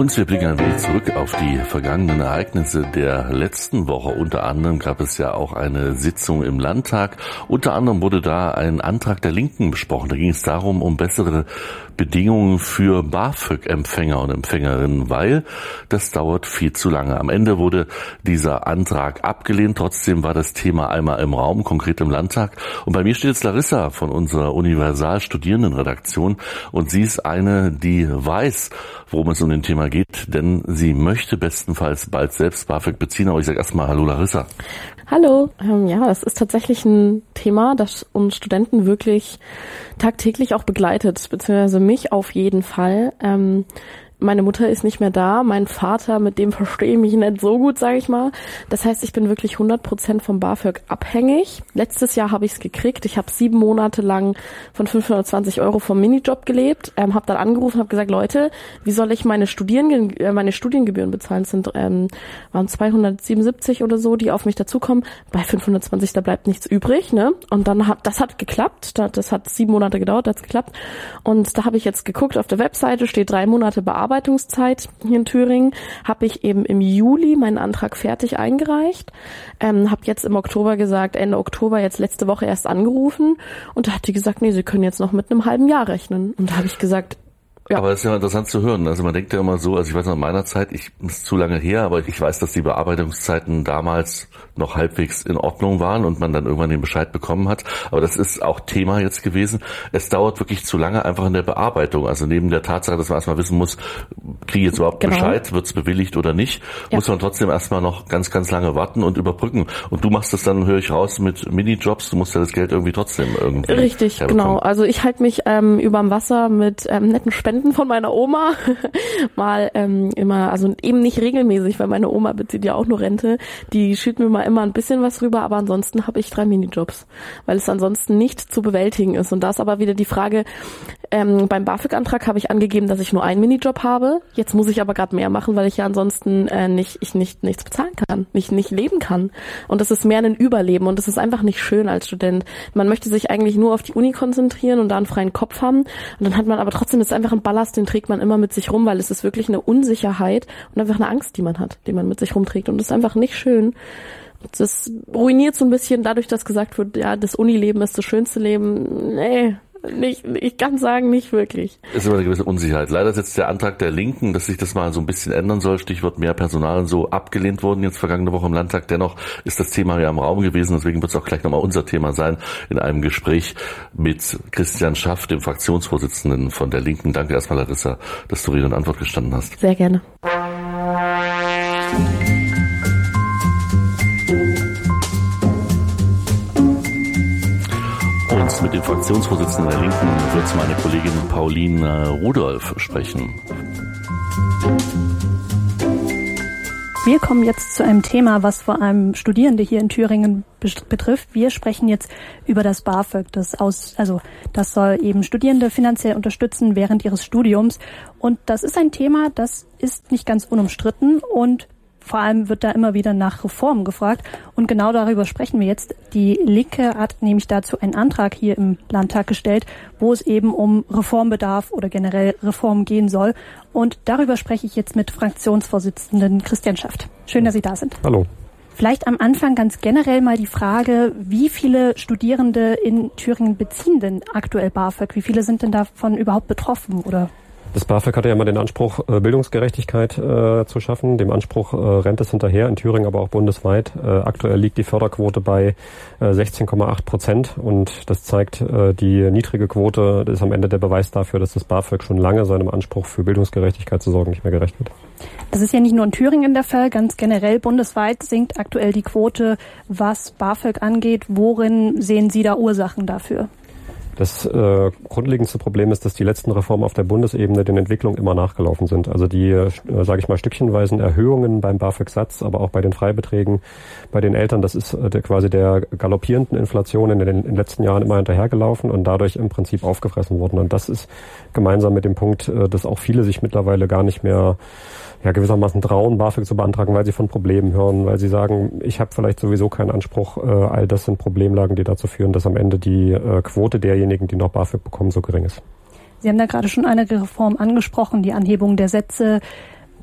Und wir blicken ein wenig zurück auf die vergangenen Ereignisse der letzten Woche. Unter anderem gab es ja auch eine Sitzung im Landtag. Unter anderem wurde da ein Antrag der Linken besprochen. Da ging es darum, um bessere Bedingungen für BAföG-Empfänger und Empfängerinnen, weil das dauert viel zu lange. Am Ende wurde dieser Antrag abgelehnt. Trotzdem war das Thema einmal im Raum, konkret im Landtag. Und bei mir steht jetzt Larissa von unserer Universal-Studierendenredaktion. Und sie ist eine, die weiß, worum es um den Thema geht, denn sie möchte bestenfalls bald selbst BAföG beziehen. Aber ich sage erstmal Hallo Larissa. Hallo. Ähm, ja, es ist tatsächlich ein Thema, das uns Studenten wirklich tagtäglich auch begleitet, beziehungsweise mich auf jeden Fall. Ähm, Meine Mutter ist nicht mehr da, mein Vater, mit dem verstehe ich mich nicht so gut, sage ich mal. Das heißt, ich bin wirklich hundert Prozent vom BAföG abhängig. Letztes Jahr habe ich es gekriegt. Ich habe sieben Monate lang von fünfhundertzwanzig Euro vom Minijob gelebt, ähm, habe dann angerufen, habe gesagt, Leute, wie soll ich meine Studien, äh, meine Studiengebühren bezahlen? Es sind ähm, waren zweihundertsiebenundsiebzig oder so, die auf mich dazukommen. Bei fünfhundertzwanzig, da bleibt nichts übrig, ne? Und dann hat das hat geklappt. Das hat sieben Monate gedauert, das hat geklappt. Und da habe ich jetzt geguckt, auf der Webseite steht drei Monate Bearbeitung. Bearbeitungszeit hier in Thüringen, habe ich eben im Juli meinen Antrag fertig eingereicht, ähm, habe jetzt im Oktober gesagt, Ende Oktober, jetzt letzte Woche erst angerufen und da hat die gesagt, nee, Sie können jetzt noch mit einem halben Jahr rechnen. Und da habe ich gesagt, ja. Aber das ist ja interessant zu hören. Also man denkt ja immer so, also ich weiß noch in meiner Zeit, ich ist zu lange her, aber ich weiß, dass die Bearbeitungszeiten damals noch halbwegs in Ordnung waren und man dann irgendwann den Bescheid bekommen hat. Aber das ist auch Thema jetzt gewesen. Es dauert wirklich zu lange einfach in der Bearbeitung. Also neben der Tatsache, dass man erstmal wissen muss, kriege ich jetzt überhaupt genau. Bescheid, wird es bewilligt oder nicht, ja. muss man trotzdem erstmal noch ganz, ganz lange warten und überbrücken. Und du machst das dann, höre ich raus, mit Minijobs. Du musst ja das Geld irgendwie trotzdem irgendwie Richtig, genau. Also ich halte mich ähm, überm Wasser mit ähm, netten Spenden von meiner Oma. Mal ähm, immer, also eben nicht regelmäßig, weil meine Oma bezieht ja auch nur Rente. Die schiebt mir mal immer ein bisschen was rüber, aber ansonsten habe ich drei Minijobs, weil es ansonsten nicht zu bewältigen ist. Und da ist aber wieder die Frage, ähm, beim BAföG-Antrag habe ich angegeben, dass ich nur einen Minijob habe. Jetzt muss ich aber gerade mehr machen, weil ich ja ansonsten äh, nicht, ich nicht nichts bezahlen kann, nicht nicht leben kann. Und das ist mehr ein Überleben und das ist einfach nicht schön als Student. Man möchte sich eigentlich nur auf die Uni konzentrieren und da einen freien Kopf haben. Und dann hat man aber trotzdem, das ist einfach ein Ballast, den trägt man immer mit sich rum, weil es ist wirklich eine Unsicherheit und einfach eine Angst, die man hat, die man mit sich rumträgt. Und das ist einfach nicht schön. Das ruiniert so ein bisschen dadurch, dass gesagt wird, ja, das Unileben ist das schönste Leben. Nee, nicht, ich kann sagen, nicht wirklich. Es ist immer eine gewisse Unsicherheit. Leider ist jetzt der Antrag der Linken, dass sich das mal so ein bisschen ändern soll, Stichwort mehr Personal und so, abgelehnt worden jetzt vergangene Woche im Landtag. Dennoch ist das Thema ja im Raum gewesen, deswegen wird es auch gleich nochmal unser Thema sein in einem Gespräch mit Christian Schaff, dem Fraktionsvorsitzenden von der Linken. Danke erstmal, Larissa, dass du Rede und Antwort gestanden hast. Sehr gerne. Und mit dem Fraktionsvorsitzenden der Linken wird meine Kollegin Pauline Rudolph sprechen. Wir kommen jetzt zu einem Thema, was vor allem Studierende hier in Thüringen betrifft. Wir sprechen jetzt über das BAföG. Das aus, also das soll eben Studierende finanziell unterstützen während ihres Studiums. Und das ist ein Thema, das ist nicht ganz unumstritten und vor allem wird da immer wieder nach Reformen gefragt. Und genau darüber sprechen wir jetzt. Die Linke hat nämlich dazu einen Antrag hier im Landtag gestellt, wo es eben um Reformbedarf oder generell Reformen gehen soll. Und darüber spreche ich jetzt mit Fraktionsvorsitzenden Christian Schaff. Schön, dass Sie da sind. Hallo. Vielleicht am Anfang ganz generell mal die Frage, wie viele Studierende in Thüringen beziehen denn aktuell BAföG? Wie viele sind denn davon überhaupt betroffen, oder? Das BAföG hatte ja immer den Anspruch, Bildungsgerechtigkeit äh, zu schaffen. Dem Anspruch äh, rennt es hinterher, in Thüringen, aber auch bundesweit. Äh, aktuell liegt die Förderquote bei äh, sechzehn Komma acht Prozent und das zeigt, äh, die niedrige Quote ist am Ende der Beweis dafür, dass das BAföG schon lange seinem Anspruch für Bildungsgerechtigkeit zu sorgen nicht mehr gerecht wird. Das ist ja nicht nur in Thüringen der Fall, ganz generell bundesweit sinkt aktuell die Quote, was BAföG angeht. Worin sehen Sie da Ursachen dafür? Das äh, grundlegendste Problem ist, dass die letzten Reformen auf der Bundesebene den Entwicklungen immer nachgelaufen sind. Also die, äh, sage ich mal, stückchenweisen Erhöhungen beim BAföG-Satz, aber auch bei den Freibeträgen, bei den Eltern, das ist äh, der, quasi der galoppierenden Inflation in den, in den letzten Jahren immer hinterhergelaufen und dadurch im Prinzip aufgefressen worden. Und das ist gemeinsam mit dem Punkt, äh, dass auch viele sich mittlerweile gar nicht mehr ja gewissermaßen trauen, BAföG zu beantragen, weil sie von Problemen hören, weil sie sagen, ich habe vielleicht sowieso keinen Anspruch. Äh, all das sind Problemlagen, die dazu führen, dass am Ende die äh, Quote derjenigen, die noch BAföG bekommen, so gering ist. Sie haben da gerade schon eine Reform angesprochen, die Anhebung der Sätze.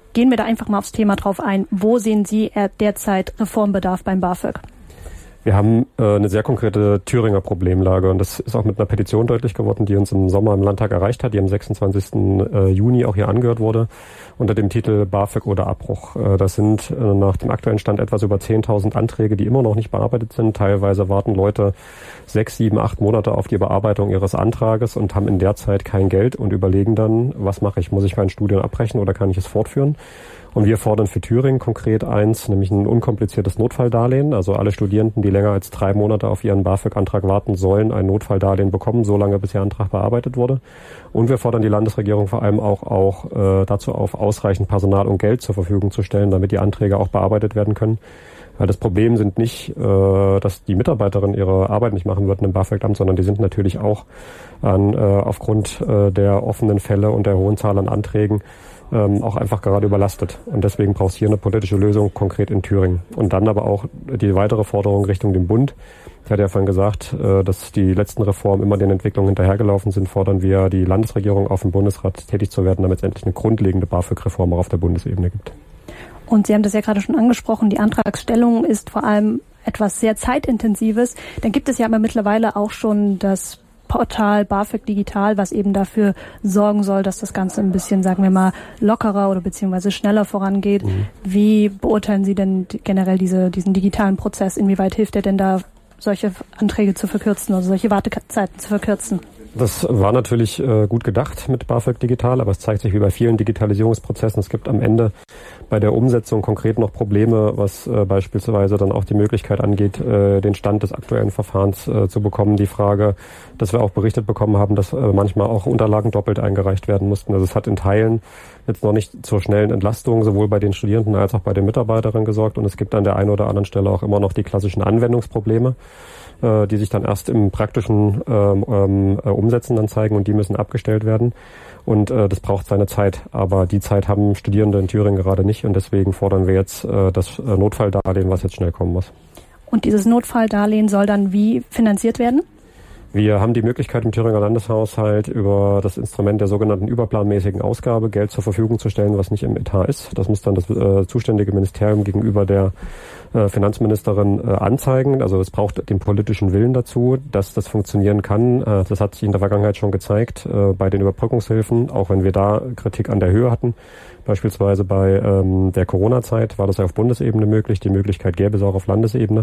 gehen wir da einfach mal aufs Thema drauf ein. Wo sehen Sie derzeit Reformbedarf beim BAföG? Wir haben äh, eine sehr konkrete Thüringer Problemlage und das ist auch mit einer Petition deutlich geworden, die uns im Sommer im Landtag erreicht hat, die am sechsundzwanzigsten Juni auch hier angehört wurde, unter dem Titel BAföG oder Abbruch. Äh, das sind äh, nach dem aktuellen Stand etwas über zehntausend Anträge, die immer noch nicht bearbeitet sind. Teilweise warten Leute sechs, sieben, acht Monate auf die Bearbeitung ihres Antrages und haben in der Zeit kein Geld und überlegen dann, was mache ich? Muss ich mein Studium abbrechen oder kann ich es fortführen? Und wir fordern für Thüringen konkret eins, nämlich ein unkompliziertes Notfalldarlehen. Also alle Studierenden, die länger als drei Monate auf ihren BAföG-Antrag warten, sollen ein Notfalldarlehen bekommen, solange bis ihr Antrag bearbeitet wurde. Und wir fordern die Landesregierung vor allem auch, auch äh, dazu auf, ausreichend Personal und Geld zur Verfügung zu stellen, damit die Anträge auch bearbeitet werden können. Weil das Problem sind nicht, äh, dass die Mitarbeiterin ihre Arbeit nicht machen würden im BAföG-Amt, sondern die sind natürlich auch an, äh, aufgrund äh, der offenen Fälle und der hohen Zahl an Anträgen ähm, auch einfach gerade überlastet. Und deswegen braucht es hier eine politische Lösung, konkret in Thüringen. Und dann aber auch die weitere Forderung Richtung den Bund. Ich hatte ja vorhin gesagt, äh, dass die letzten Reformen immer den Entwicklungen hinterhergelaufen sind, fordern wir die Landesregierung auf, im Bundesrat tätig zu werden, damit es endlich eine grundlegende BAföG-Reform auch auf der Bundesebene gibt. Und Sie haben das ja gerade schon angesprochen, die Antragsstellung ist vor allem etwas sehr zeitintensives. Dann gibt es ja aber mittlerweile auch schon das Portal BAföG Digital, was eben dafür sorgen soll, dass das Ganze ein bisschen, sagen wir mal, lockerer oder beziehungsweise schneller vorangeht. Mhm. Wie beurteilen Sie denn generell diese, diesen digitalen Prozess? Inwieweit hilft er denn da, solche Anträge zu verkürzen oder solche Wartezeiten zu verkürzen? Das war natürlich äh, gut gedacht mit BAföG Digital, aber es zeigt sich wie bei vielen Digitalisierungsprozessen, es gibt am Ende bei der Umsetzung konkret noch Probleme, was äh, beispielsweise dann auch die Möglichkeit angeht, äh, den Stand des aktuellen Verfahrens äh, zu bekommen. Die Frage, dass wir auch berichtet bekommen haben, dass äh, manchmal auch Unterlagen doppelt eingereicht werden mussten. Also es hat in Teilen jetzt noch nicht zur schnellen Entlastung sowohl bei den Studierenden als auch bei den Mitarbeiterinnen gesorgt und es gibt an der einen oder anderen Stelle auch immer noch die klassischen Anwendungsprobleme, die sich dann erst im praktischen ähm, ähm, Umsetzen dann zeigen und die müssen abgestellt werden. Und äh, das braucht seine Zeit. Aber die Zeit haben Studierende in Thüringen gerade nicht und deswegen fordern wir jetzt äh, das äh, Notfalldarlehen, was jetzt schnell kommen muss. Und dieses Notfalldarlehen soll dann wie finanziert werden? Wir haben die Möglichkeit im Thüringer Landeshaushalt über das Instrument der sogenannten überplanmäßigen Ausgabe Geld zur Verfügung zu stellen, was nicht im Etat ist. Das muss dann das äh, zuständige Ministerium gegenüber der äh, Finanzministerin äh, anzeigen. Also es braucht den politischen Willen dazu, dass das funktionieren kann. Äh, das hat sich in der Vergangenheit schon gezeigt äh, bei den Überbrückungshilfen, auch wenn wir da Kritik an der Höhe hatten. Beispielsweise bei ähm, der Corona-Zeit war das ja auf Bundesebene möglich. Die Möglichkeit gäbe es auch auf Landesebene.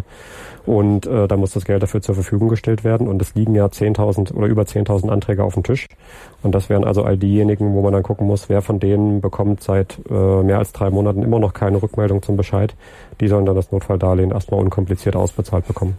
Und äh, da muss das Geld dafür zur Verfügung gestellt werden. Und es liegen ja zehntausend oder über zehntausend Anträge auf dem Tisch. Und das wären also all diejenigen, wo man dann gucken muss, wer von denen bekommt seit äh, mehr als drei Monaten immer noch keine Rückmeldung zum Bescheid. Die sollen dann das Notfalldarlehen erstmal unkompliziert ausbezahlt bekommen.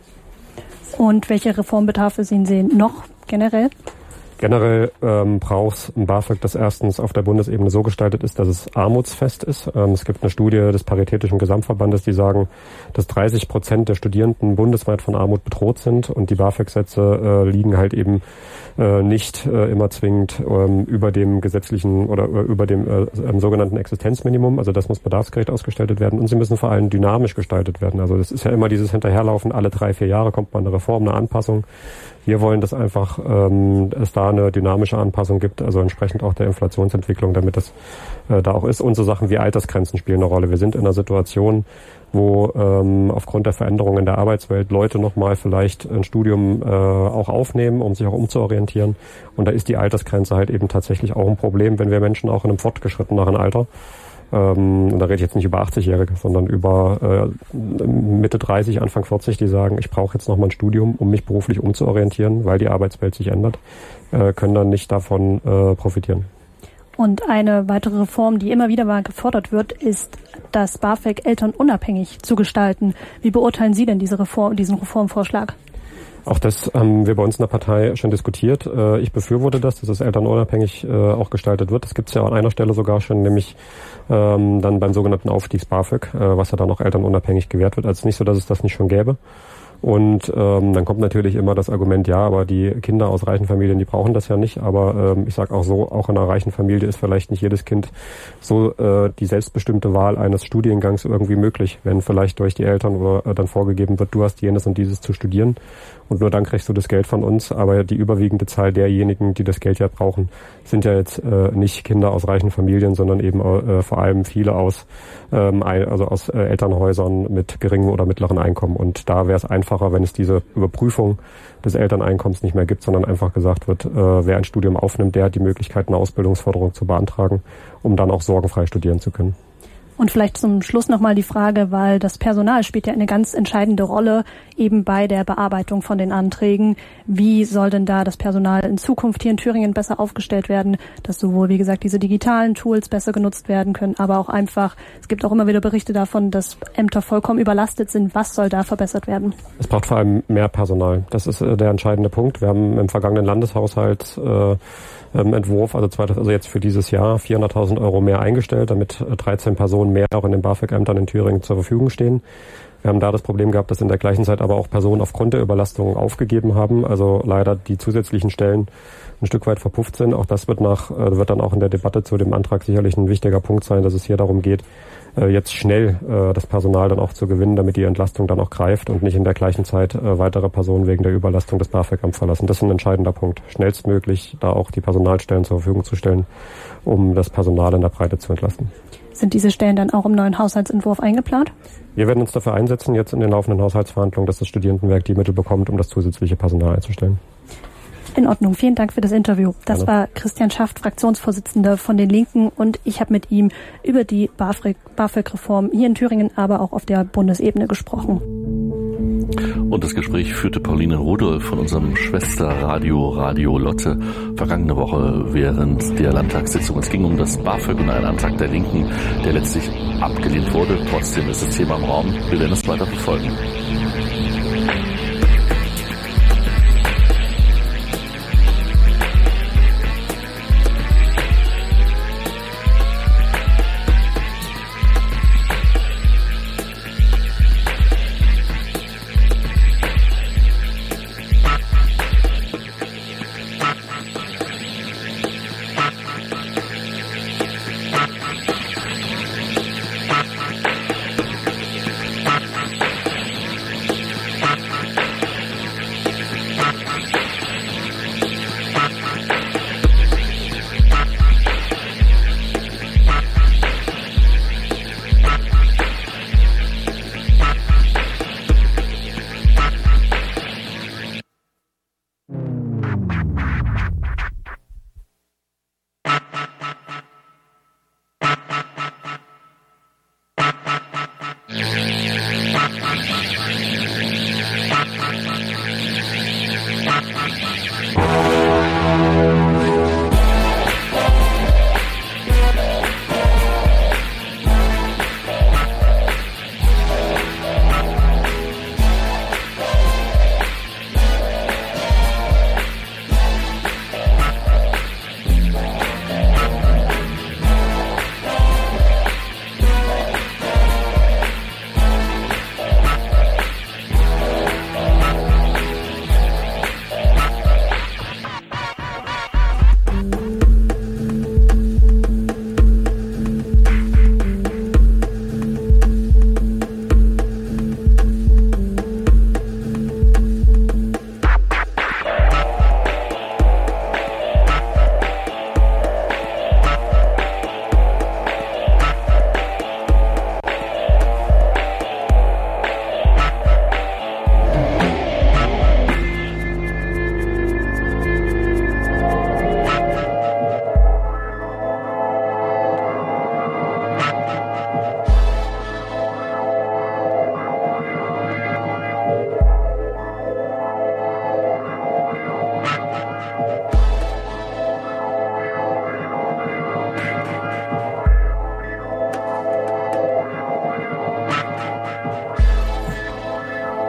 Und welche Reformbedarfe sehen Sie noch generell? Generell ähm, braucht es ein BAföG, das erstens auf der Bundesebene so gestaltet ist, dass es armutsfest ist. Ähm, es gibt eine Studie des Paritätischen Gesamtverbandes, die sagen, dass dreißig Prozent der Studierenden bundesweit von Armut bedroht sind und die BAföG-Sätze äh, liegen halt eben äh, nicht äh, immer zwingend ähm, über dem gesetzlichen oder äh, über dem äh, ähm, sogenannten Existenzminimum. Also das muss bedarfsgerecht ausgestaltet werden und sie müssen vor allem dynamisch gestaltet werden. Also das ist ja immer dieses Hinterherlaufen, alle drei, vier Jahre kommt mal eine Reform, eine Anpassung. Wir wollen, dass einfach ähm, es da eine dynamische Anpassung gibt, also entsprechend auch der Inflationsentwicklung, damit das äh, da auch ist. Und so Sachen wie Altersgrenzen spielen eine Rolle. Wir sind in einer Situation, wo ähm, aufgrund der Veränderungen in der Arbeitswelt Leute nochmal vielleicht ein Studium äh, auch aufnehmen, um sich auch umzuorientieren. Und da ist die Altersgrenze halt eben tatsächlich auch ein Problem, wenn wir Menschen auch in einem fortgeschritteneren Alter, Ähm, und da rede ich jetzt nicht über achtzigjährige, sondern über äh, Mitte dreißig, Anfang vierzig, die sagen, ich brauche jetzt nochmal ein Studium, um mich beruflich umzuorientieren, weil die Arbeitswelt sich ändert, äh, können dann nicht davon äh, profitieren. Und eine weitere Reform, die immer wieder mal gefordert wird, ist, das BAföG elternunabhängig zu gestalten. Wie beurteilen Sie denn diese Reform, diesen Reformvorschlag? Auch das haben wir bei uns in der Partei schon diskutiert. Ich befürworte das, dass es elternunabhängig auch gestaltet wird. Das gibt es ja an einer Stelle sogar schon, nämlich ähm, dann beim sogenannten Aufstiegs-BAföG, was ja dann auch elternunabhängig gewährt wird. Also es ist nicht so, dass es das nicht schon gäbe. Und ähm, dann kommt natürlich immer das Argument, ja, aber die Kinder aus reichen Familien, die brauchen das ja nicht. Aber ähm, ich sage auch so, auch in einer reichen Familie ist vielleicht nicht jedes Kind so äh, die selbstbestimmte Wahl eines Studiengangs irgendwie möglich, wenn vielleicht durch die Eltern oder äh, dann vorgegeben wird, du hast jenes und dieses zu studieren und nur dann kriegst du das Geld von uns. Aber die überwiegende Zahl derjenigen, die das Geld ja brauchen, sind ja jetzt äh, nicht Kinder aus reichen Familien, sondern eben äh, vor allem viele aus ähm, also aus äh, Elternhäusern mit geringem oder mittleren Einkommen. Und da wäre es einfacher, wenn es diese Überprüfung des Elterneinkommens nicht mehr gibt, sondern einfach gesagt wird, äh, wer ein Studium aufnimmt, der hat die Möglichkeit, eine Ausbildungsförderung zu beantragen, um dann auch sorgenfrei studieren zu können. Und vielleicht zum Schluss nochmal die Frage, weil das Personal spielt ja eine ganz entscheidende Rolle eben bei der Bearbeitung von den Anträgen. Wie soll denn da das Personal in Zukunft hier in Thüringen besser aufgestellt werden, dass sowohl, wie gesagt, diese digitalen Tools besser genutzt werden können, aber auch einfach, es gibt auch immer wieder Berichte davon, dass Ämter vollkommen überlastet sind. Was soll da verbessert werden? Es braucht vor allem mehr Personal. Das ist äh, der entscheidende Punkt. Wir haben im vergangenen Landeshaushalt äh, Entwurf, also, also jetzt für dieses Jahr vierhunderttausend Euro mehr eingestellt, damit dreizehn Personen mehr auch in den BAföG-Ämtern in Thüringen zur Verfügung stehen. Wir haben da das Problem gehabt, dass in der gleichen Zeit aber auch Personen aufgrund der Überlastung aufgegeben haben, also leider die zusätzlichen Stellen ein Stück weit verpufft sind. Auch das wird nach wird dann auch in der Debatte zu dem Antrag sicherlich ein wichtiger Punkt sein, dass es hier darum geht, jetzt schnell das Personal dann auch zu gewinnen, damit die Entlastung dann auch greift und nicht in der gleichen Zeit weitere Personen wegen der Überlastung des BAföG-Amt verlassen. Das ist ein entscheidender Punkt. Schnellstmöglich da auch die Personalstellen zur Verfügung zu stellen, um das Personal in der Breite zu entlasten. Sind diese Stellen dann auch im neuen Haushaltsentwurf eingeplant? Wir werden uns dafür einsetzen, jetzt in den laufenden Haushaltsverhandlungen, dass das Studierendenwerk die Mittel bekommt, um das zusätzliche Personal einzustellen. In Ordnung. Vielen Dank für das Interview. Das Gerne. war Christian Schaft, Fraktionsvorsitzender von den Linken, und ich habe mit ihm über die BAföG-Reform hier in Thüringen, aber auch auf der Bundesebene gesprochen. Und das Gespräch führte Pauline Rudolph von unserem Schwesterradio Radio Lotte vergangene Woche während der Landtagssitzung. Es ging um das BAföG und einen Antrag der Linken, der letztlich abgelehnt wurde. Trotzdem ist das Thema im Raum. Wir werden es weiter verfolgen.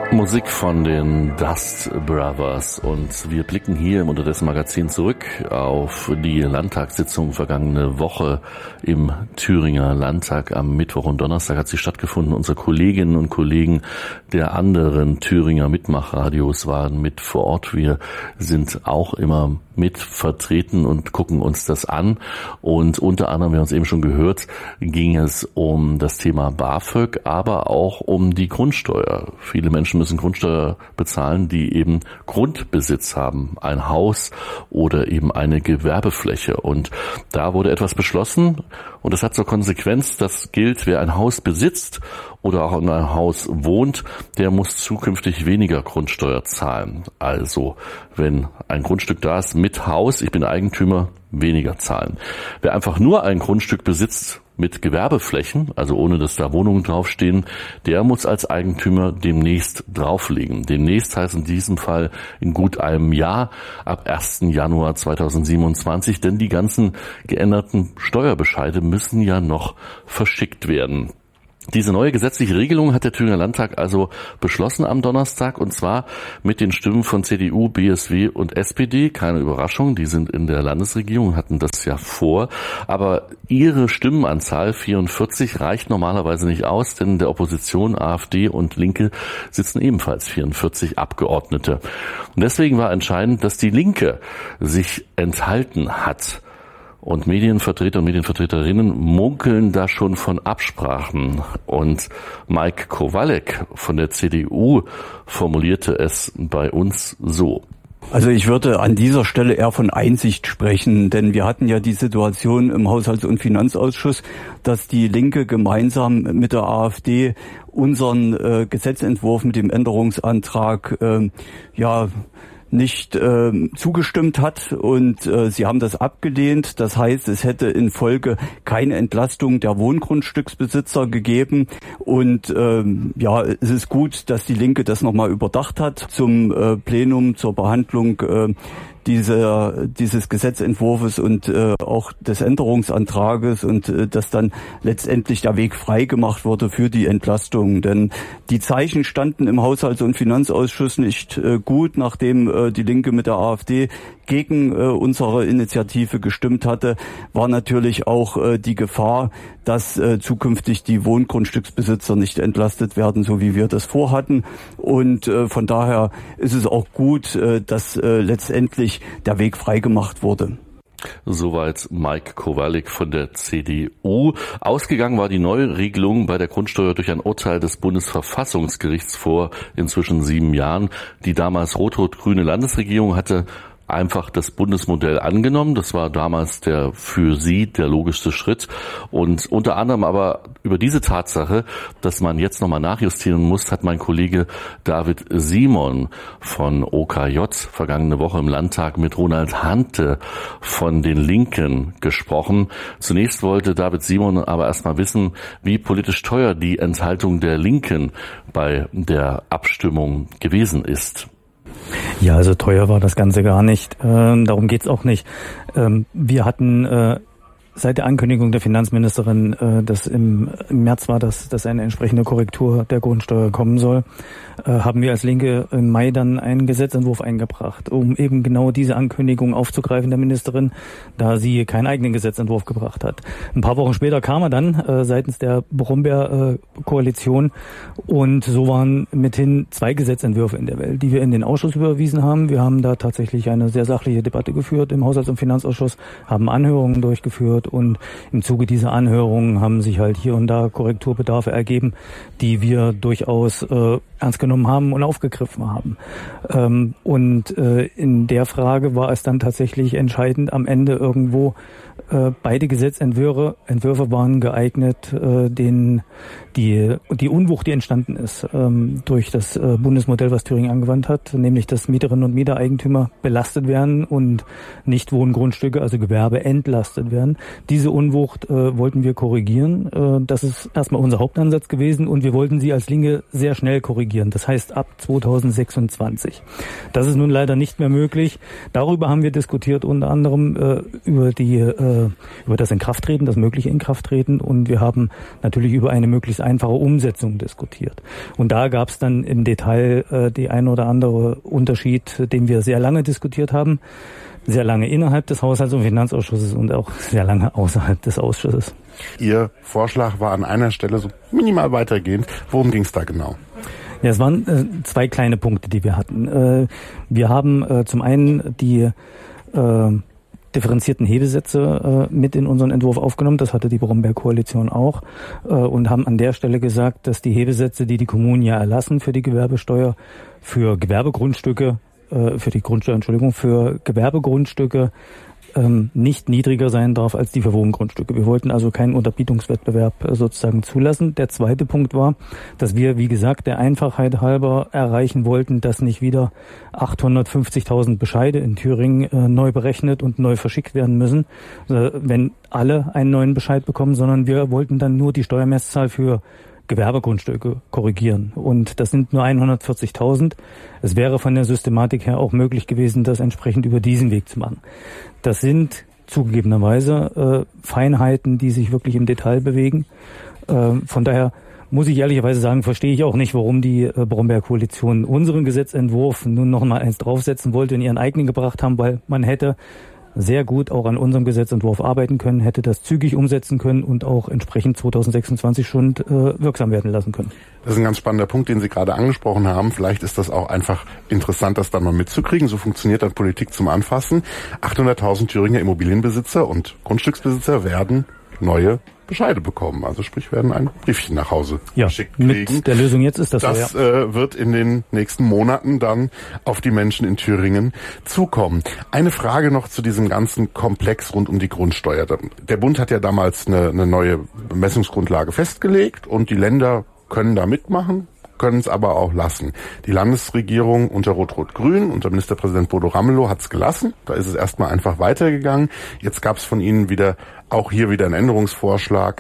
Musik von den Dust Brothers und wir blicken hier im Unterdessen Magazin zurück auf die Landtagssitzung vergangene Woche im Thüringer Landtag. Am Mittwoch und Donnerstag hat sie stattgefunden. Unsere Kolleginnen und Kollegen der anderen Thüringer Mitmachradios waren mit vor Ort. Wir sind auch immer mit vertreten und gucken uns das an. Und unter anderem, wir haben es eben schon gehört, ging es um das Thema BAföG, aber auch um die Grundsteuer. Viele Menschen müssen Grundsteuer bezahlen, die eben Grundbesitz haben, ein Haus oder eben eine Gewerbefläche. Und da wurde etwas beschlossen und das hat zur Konsequenz, das gilt, wer ein Haus besitzt oder auch in einem Haus wohnt, der muss zukünftig weniger Grundsteuer zahlen. Also, wenn ein Grundstück da ist mit Haus, ich bin Eigentümer, weniger zahlen. Wer einfach nur ein Grundstück besitzt mit Gewerbeflächen, also ohne dass da Wohnungen draufstehen, der muss als Eigentümer demnächst drauflegen. Demnächst heißt in diesem Fall in gut einem Jahr, ab ersten Januar zweitausendsiebenundzwanzig, denn die ganzen geänderten Steuerbescheide müssen ja noch verschickt werden. Diese neue gesetzliche Regelung hat der Thüringer Landtag also beschlossen am Donnerstag, und zwar mit den Stimmen von C D U, B S W und S P D. Keine Überraschung, die sind in der Landesregierung, hatten das ja vor. Aber ihre Stimmenanzahl, vierundvierzig, reicht normalerweise nicht aus, denn in der Opposition, AfD und Linke, sitzen ebenfalls vierundvierzig Abgeordnete. Und deswegen war entscheidend, dass die Linke sich enthalten hat. Und Medienvertreter und Medienvertreterinnen munkeln da schon von Absprachen. Und Mike Kowalek von der C D U formulierte es bei uns so. Also ich würde an dieser Stelle eher von Einsicht sprechen, denn wir hatten ja die Situation im Haushalts- und Finanzausschuss, dass die Linke gemeinsam mit der AfD unseren äh, Gesetzentwurf mit dem Änderungsantrag äh, ja nicht äh, zugestimmt hat und äh, sie haben das abgelehnt. Das heißt, es hätte in Folge keine Entlastung der Wohngrundstücksbesitzer gegeben und äh, ja, es ist gut, dass die Linke das nochmal überdacht hat zum äh, Plenum, zur Behandlung äh, Diese, dieses Gesetzentwurfs und äh, auch des Änderungsantrages und äh, dass dann letztendlich der Weg frei gemacht wurde für die Entlastung. Denn die Zeichen standen im Haushalts- und Finanzausschuss nicht äh, gut, nachdem äh, die Linke mit der AfD gegen äh, unsere Initiative gestimmt hatte, war natürlich auch äh, die Gefahr, dass äh, zukünftig die Wohngrundstücksbesitzer nicht entlastet werden, so wie wir das vorhatten. Und äh, von daher ist es auch gut, äh, dass äh, letztendlich der Weg freigemacht wurde. Soweit Mike Kowalek von der C D U. Ausgegangen war die neue Regelung bei der Grundsteuer durch ein Urteil des Bundesverfassungsgerichts vor inzwischen sieben Jahren. Die damals rot-rot-grüne Landesregierung hatte einfach das Bundesmodell angenommen. Das war damals der für sie der logischste Schritt. Und unter anderem aber über diese Tatsache, dass man jetzt nochmal nachjustieren muss, hat mein Kollege David Simon von O K J vergangene Woche im Landtag mit Ronald Hante von den Linken gesprochen. Zunächst wollte David Simon aber erstmal wissen, wie politisch teuer die Enthaltung der Linken bei der Abstimmung gewesen ist. Ja, also teuer war das Ganze gar nicht. Ähm, darum geht's auch nicht. Ähm, wir hatten äh, seit der Ankündigung der Finanzministerin, äh, dass im, im März war, dass, dass eine entsprechende Korrektur der Grundsteuer kommen soll, äh, haben wir als Linke im Mai dann einen Gesetzentwurf eingebracht, um eben genau diese Ankündigung aufzugreifen der Ministerin, da sie keinen eigenen Gesetzentwurf gebracht hat. Ein paar Wochen später kam er dann äh, seitens der Brombeer-Koalition äh, und so waren mithin zwei Gesetzentwürfe in der Welt, die wir in den Ausschuss überwiesen haben. Wir haben da tatsächlich eine sehr sachliche Debatte geführt im Haushalts- und Finanzausschuss, haben Anhörungen durchgeführt und im Zuge dieser Anhörungen haben sich halt hier und da Korrekturbedarfe ergeben, die wir durchaus äh, ernst genommen haben und aufgegriffen haben. Ähm, und äh, in der Frage war es dann tatsächlich entscheidend am Ende irgendwo, äh, beide Gesetzentwürfe Entwürfe waren geeignet, äh, den die die Unwucht, die entstanden ist ähm, durch das äh, Bundesmodell, was Thüringen angewandt hat, nämlich dass Mieterinnen und Mietereigentümer belastet werden und nicht Wohngrundstücke, also Gewerbe, entlastet werden. Diese Unwucht äh, wollten wir korrigieren. Äh, das ist erstmal unser Hauptansatz gewesen und wir wollten sie als Linke sehr schnell korrigieren. Das heißt ab zweitausendsechsundzwanzig. Das ist nun leider nicht mehr möglich. Darüber haben wir diskutiert, unter anderem äh, über die äh, über das Inkrafttreten, das mögliche Inkrafttreten, und wir haben natürlich über eine möglichst einfache Umsetzung diskutiert. Und da gab es dann im Detail äh, die ein oder andere Unterschied, den wir sehr lange diskutiert haben. Sehr lange innerhalb des Haushalts- und Finanzausschusses und auch sehr lange außerhalb des Ausschusses. Ihr Vorschlag war an einer Stelle so minimal weitergehend. Worum ging es da genau? Ja, es waren äh, zwei kleine Punkte, die wir hatten. Äh, wir haben äh, zum einen die äh, differenzierten Hebesätze äh, mit in unseren Entwurf aufgenommen. Das hatte die Bromberg-Koalition auch. Äh, und haben an der Stelle gesagt, dass die Hebesätze, die die Kommunen ja erlassen für die Gewerbesteuer, für Gewerbegrundstücke, für die Grundsteuer, Entschuldigung, für Gewerbegrundstücke ähm, nicht niedriger sein darf als die für Wohngrundstücke. Wir wollten also keinen Unterbietungswettbewerb äh, sozusagen zulassen. Der zweite Punkt war, dass wir, wie gesagt, der Einfachheit halber erreichen wollten, dass nicht wieder achthundertfünfzigtausend Bescheide in Thüringen äh, neu berechnet und neu verschickt werden müssen, äh, wenn alle einen neuen Bescheid bekommen, sondern wir wollten dann nur die Steuermesszahl für Gewerbegrundstücke korrigieren. Und das sind nur hundertvierzigtausend. Es wäre von der Systematik her auch möglich gewesen, das entsprechend über diesen Weg zu machen. Das sind zugegebenerweise äh, Feinheiten, die sich wirklich im Detail bewegen. Äh, von daher muss ich ehrlicherweise sagen, verstehe ich auch nicht, warum die äh, Bromberg-Koalition unseren Gesetzentwurf nun noch mal eins draufsetzen wollte und ihren eigenen gebracht haben, weil man hätte sehr gut auch an unserem Gesetzentwurf arbeiten können, hätte das zügig umsetzen können und auch entsprechend zweitausendsechsundzwanzig schon äh, wirksam werden lassen können. Das ist ein ganz spannender Punkt, den Sie gerade angesprochen haben. Vielleicht ist das auch einfach interessant, das dann mal mitzukriegen. So funktioniert dann Politik zum Anfassen. achthunderttausend Thüringer Immobilienbesitzer und Grundstücksbesitzer werden neue Bescheide bekommen. Also sprich, werden ein Briefchen nach Hause ja, geschickt kriegen. Mit der Lösung jetzt ist das Das so, ja. äh, wird in den nächsten Monaten dann auf die Menschen in Thüringen zukommen. Eine Frage noch zu diesem ganzen Komplex rund um die Grundsteuer. Der Bund hat ja damals eine, eine neue Bemessungsgrundlage festgelegt und die Länder können da mitmachen, können es aber auch lassen. Die Landesregierung unter Rot-Rot-Grün, unter Ministerpräsident Bodo Ramelow, hat es gelassen. Da ist es erstmal einfach weitergegangen. Jetzt gab es von Ihnen wieder, auch hier wieder einen Änderungsvorschlag.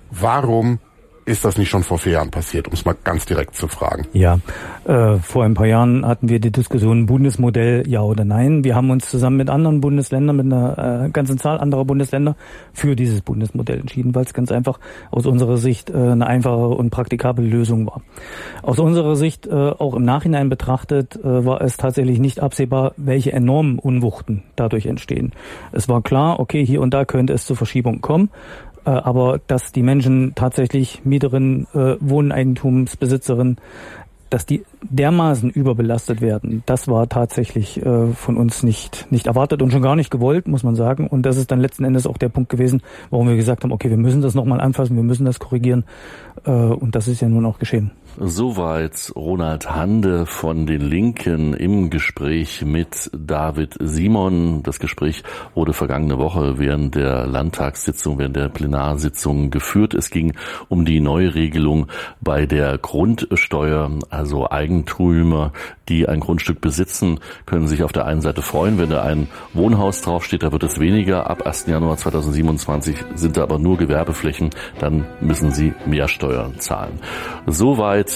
Warum ist das nicht schon vor vier Jahren passiert, um es mal ganz direkt zu fragen? Ja, äh, vor ein paar Jahren hatten wir die Diskussion Bundesmodell, ja oder nein. Wir haben uns zusammen mit anderen Bundesländern, mit einer äh, ganzen Zahl anderer Bundesländer für dieses Bundesmodell entschieden, weil es ganz einfach aus unserer Sicht äh, eine einfache und praktikable Lösung war. Aus unserer Sicht, äh, auch im Nachhinein betrachtet, äh, war es tatsächlich nicht absehbar, welche enormen Unwuchten dadurch entstehen. Es war klar, okay, hier und da könnte es zur Verschiebung kommen. Aber dass die Menschen tatsächlich Mieterinnen, äh, Wohneigentumsbesitzerinnen, dass die dermaßen überbelastet werden, das war tatsächlich äh, von uns nicht nicht erwartet und schon gar nicht gewollt, muss man sagen. Und das ist dann letzten Endes auch der Punkt gewesen, warum wir gesagt haben, okay, wir müssen das nochmal anfassen, wir müssen das korrigieren. Äh, und das ist ja nun auch geschehen. Soweit Ronald Hande von den Linken im Gespräch mit David Simon. Das Gespräch wurde vergangene Woche während der Landtagssitzung, während der Plenarsitzung geführt. Es ging um die Neuregelung bei der Grundsteuer. Also Eigentümer, die ein Grundstück besitzen, können sich auf der einen Seite freuen, wenn da ein Wohnhaus draufsteht, da wird es weniger. Ab ersten Januar zweitausendsiebenundzwanzig sind da aber nur Gewerbeflächen, dann müssen sie mehr Steuern zahlen. Soweit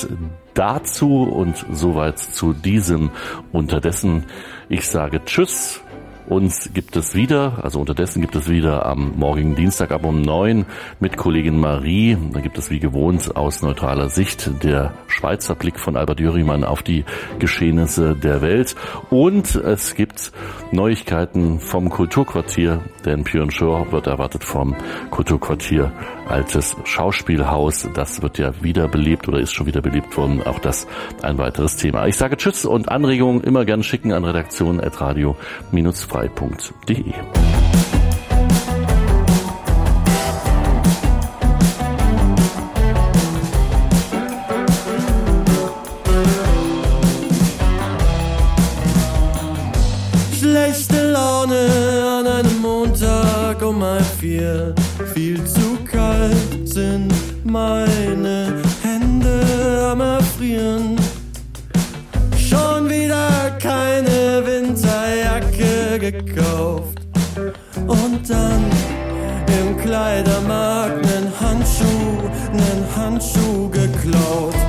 dazu und soweit zu diesem. Unterdessen, ich sage Tschüss. Uns gibt es wieder, also unterdessen gibt es wieder am morgigen Dienstag ab um neun mit Kollegin Marie. Da gibt es wie gewohnt aus neutraler Sicht der Schweizer Blick von Albert Jürimann auf die Geschehnisse der Welt. Und es gibt Neuigkeiten vom Kulturquartier, denn Björn Schör wird erwartet vom Kulturquartier Altes Schauspielhaus. Das wird ja wiederbelebt oder ist schon wieder belebt worden. Auch das ein weiteres Thema. Ich sage Tschüss und Anregungen immer gern schicken an redaktion at radio frei punkt de. Schlechte Laune an einem Montag um halb vier. Viel zu kalt sind meine Hände am Erfrieren. Schon wieder keine Winterjacke gekauft. Und dann im Kleidermarkt nen Handschuh, nen Handschuh geklaut.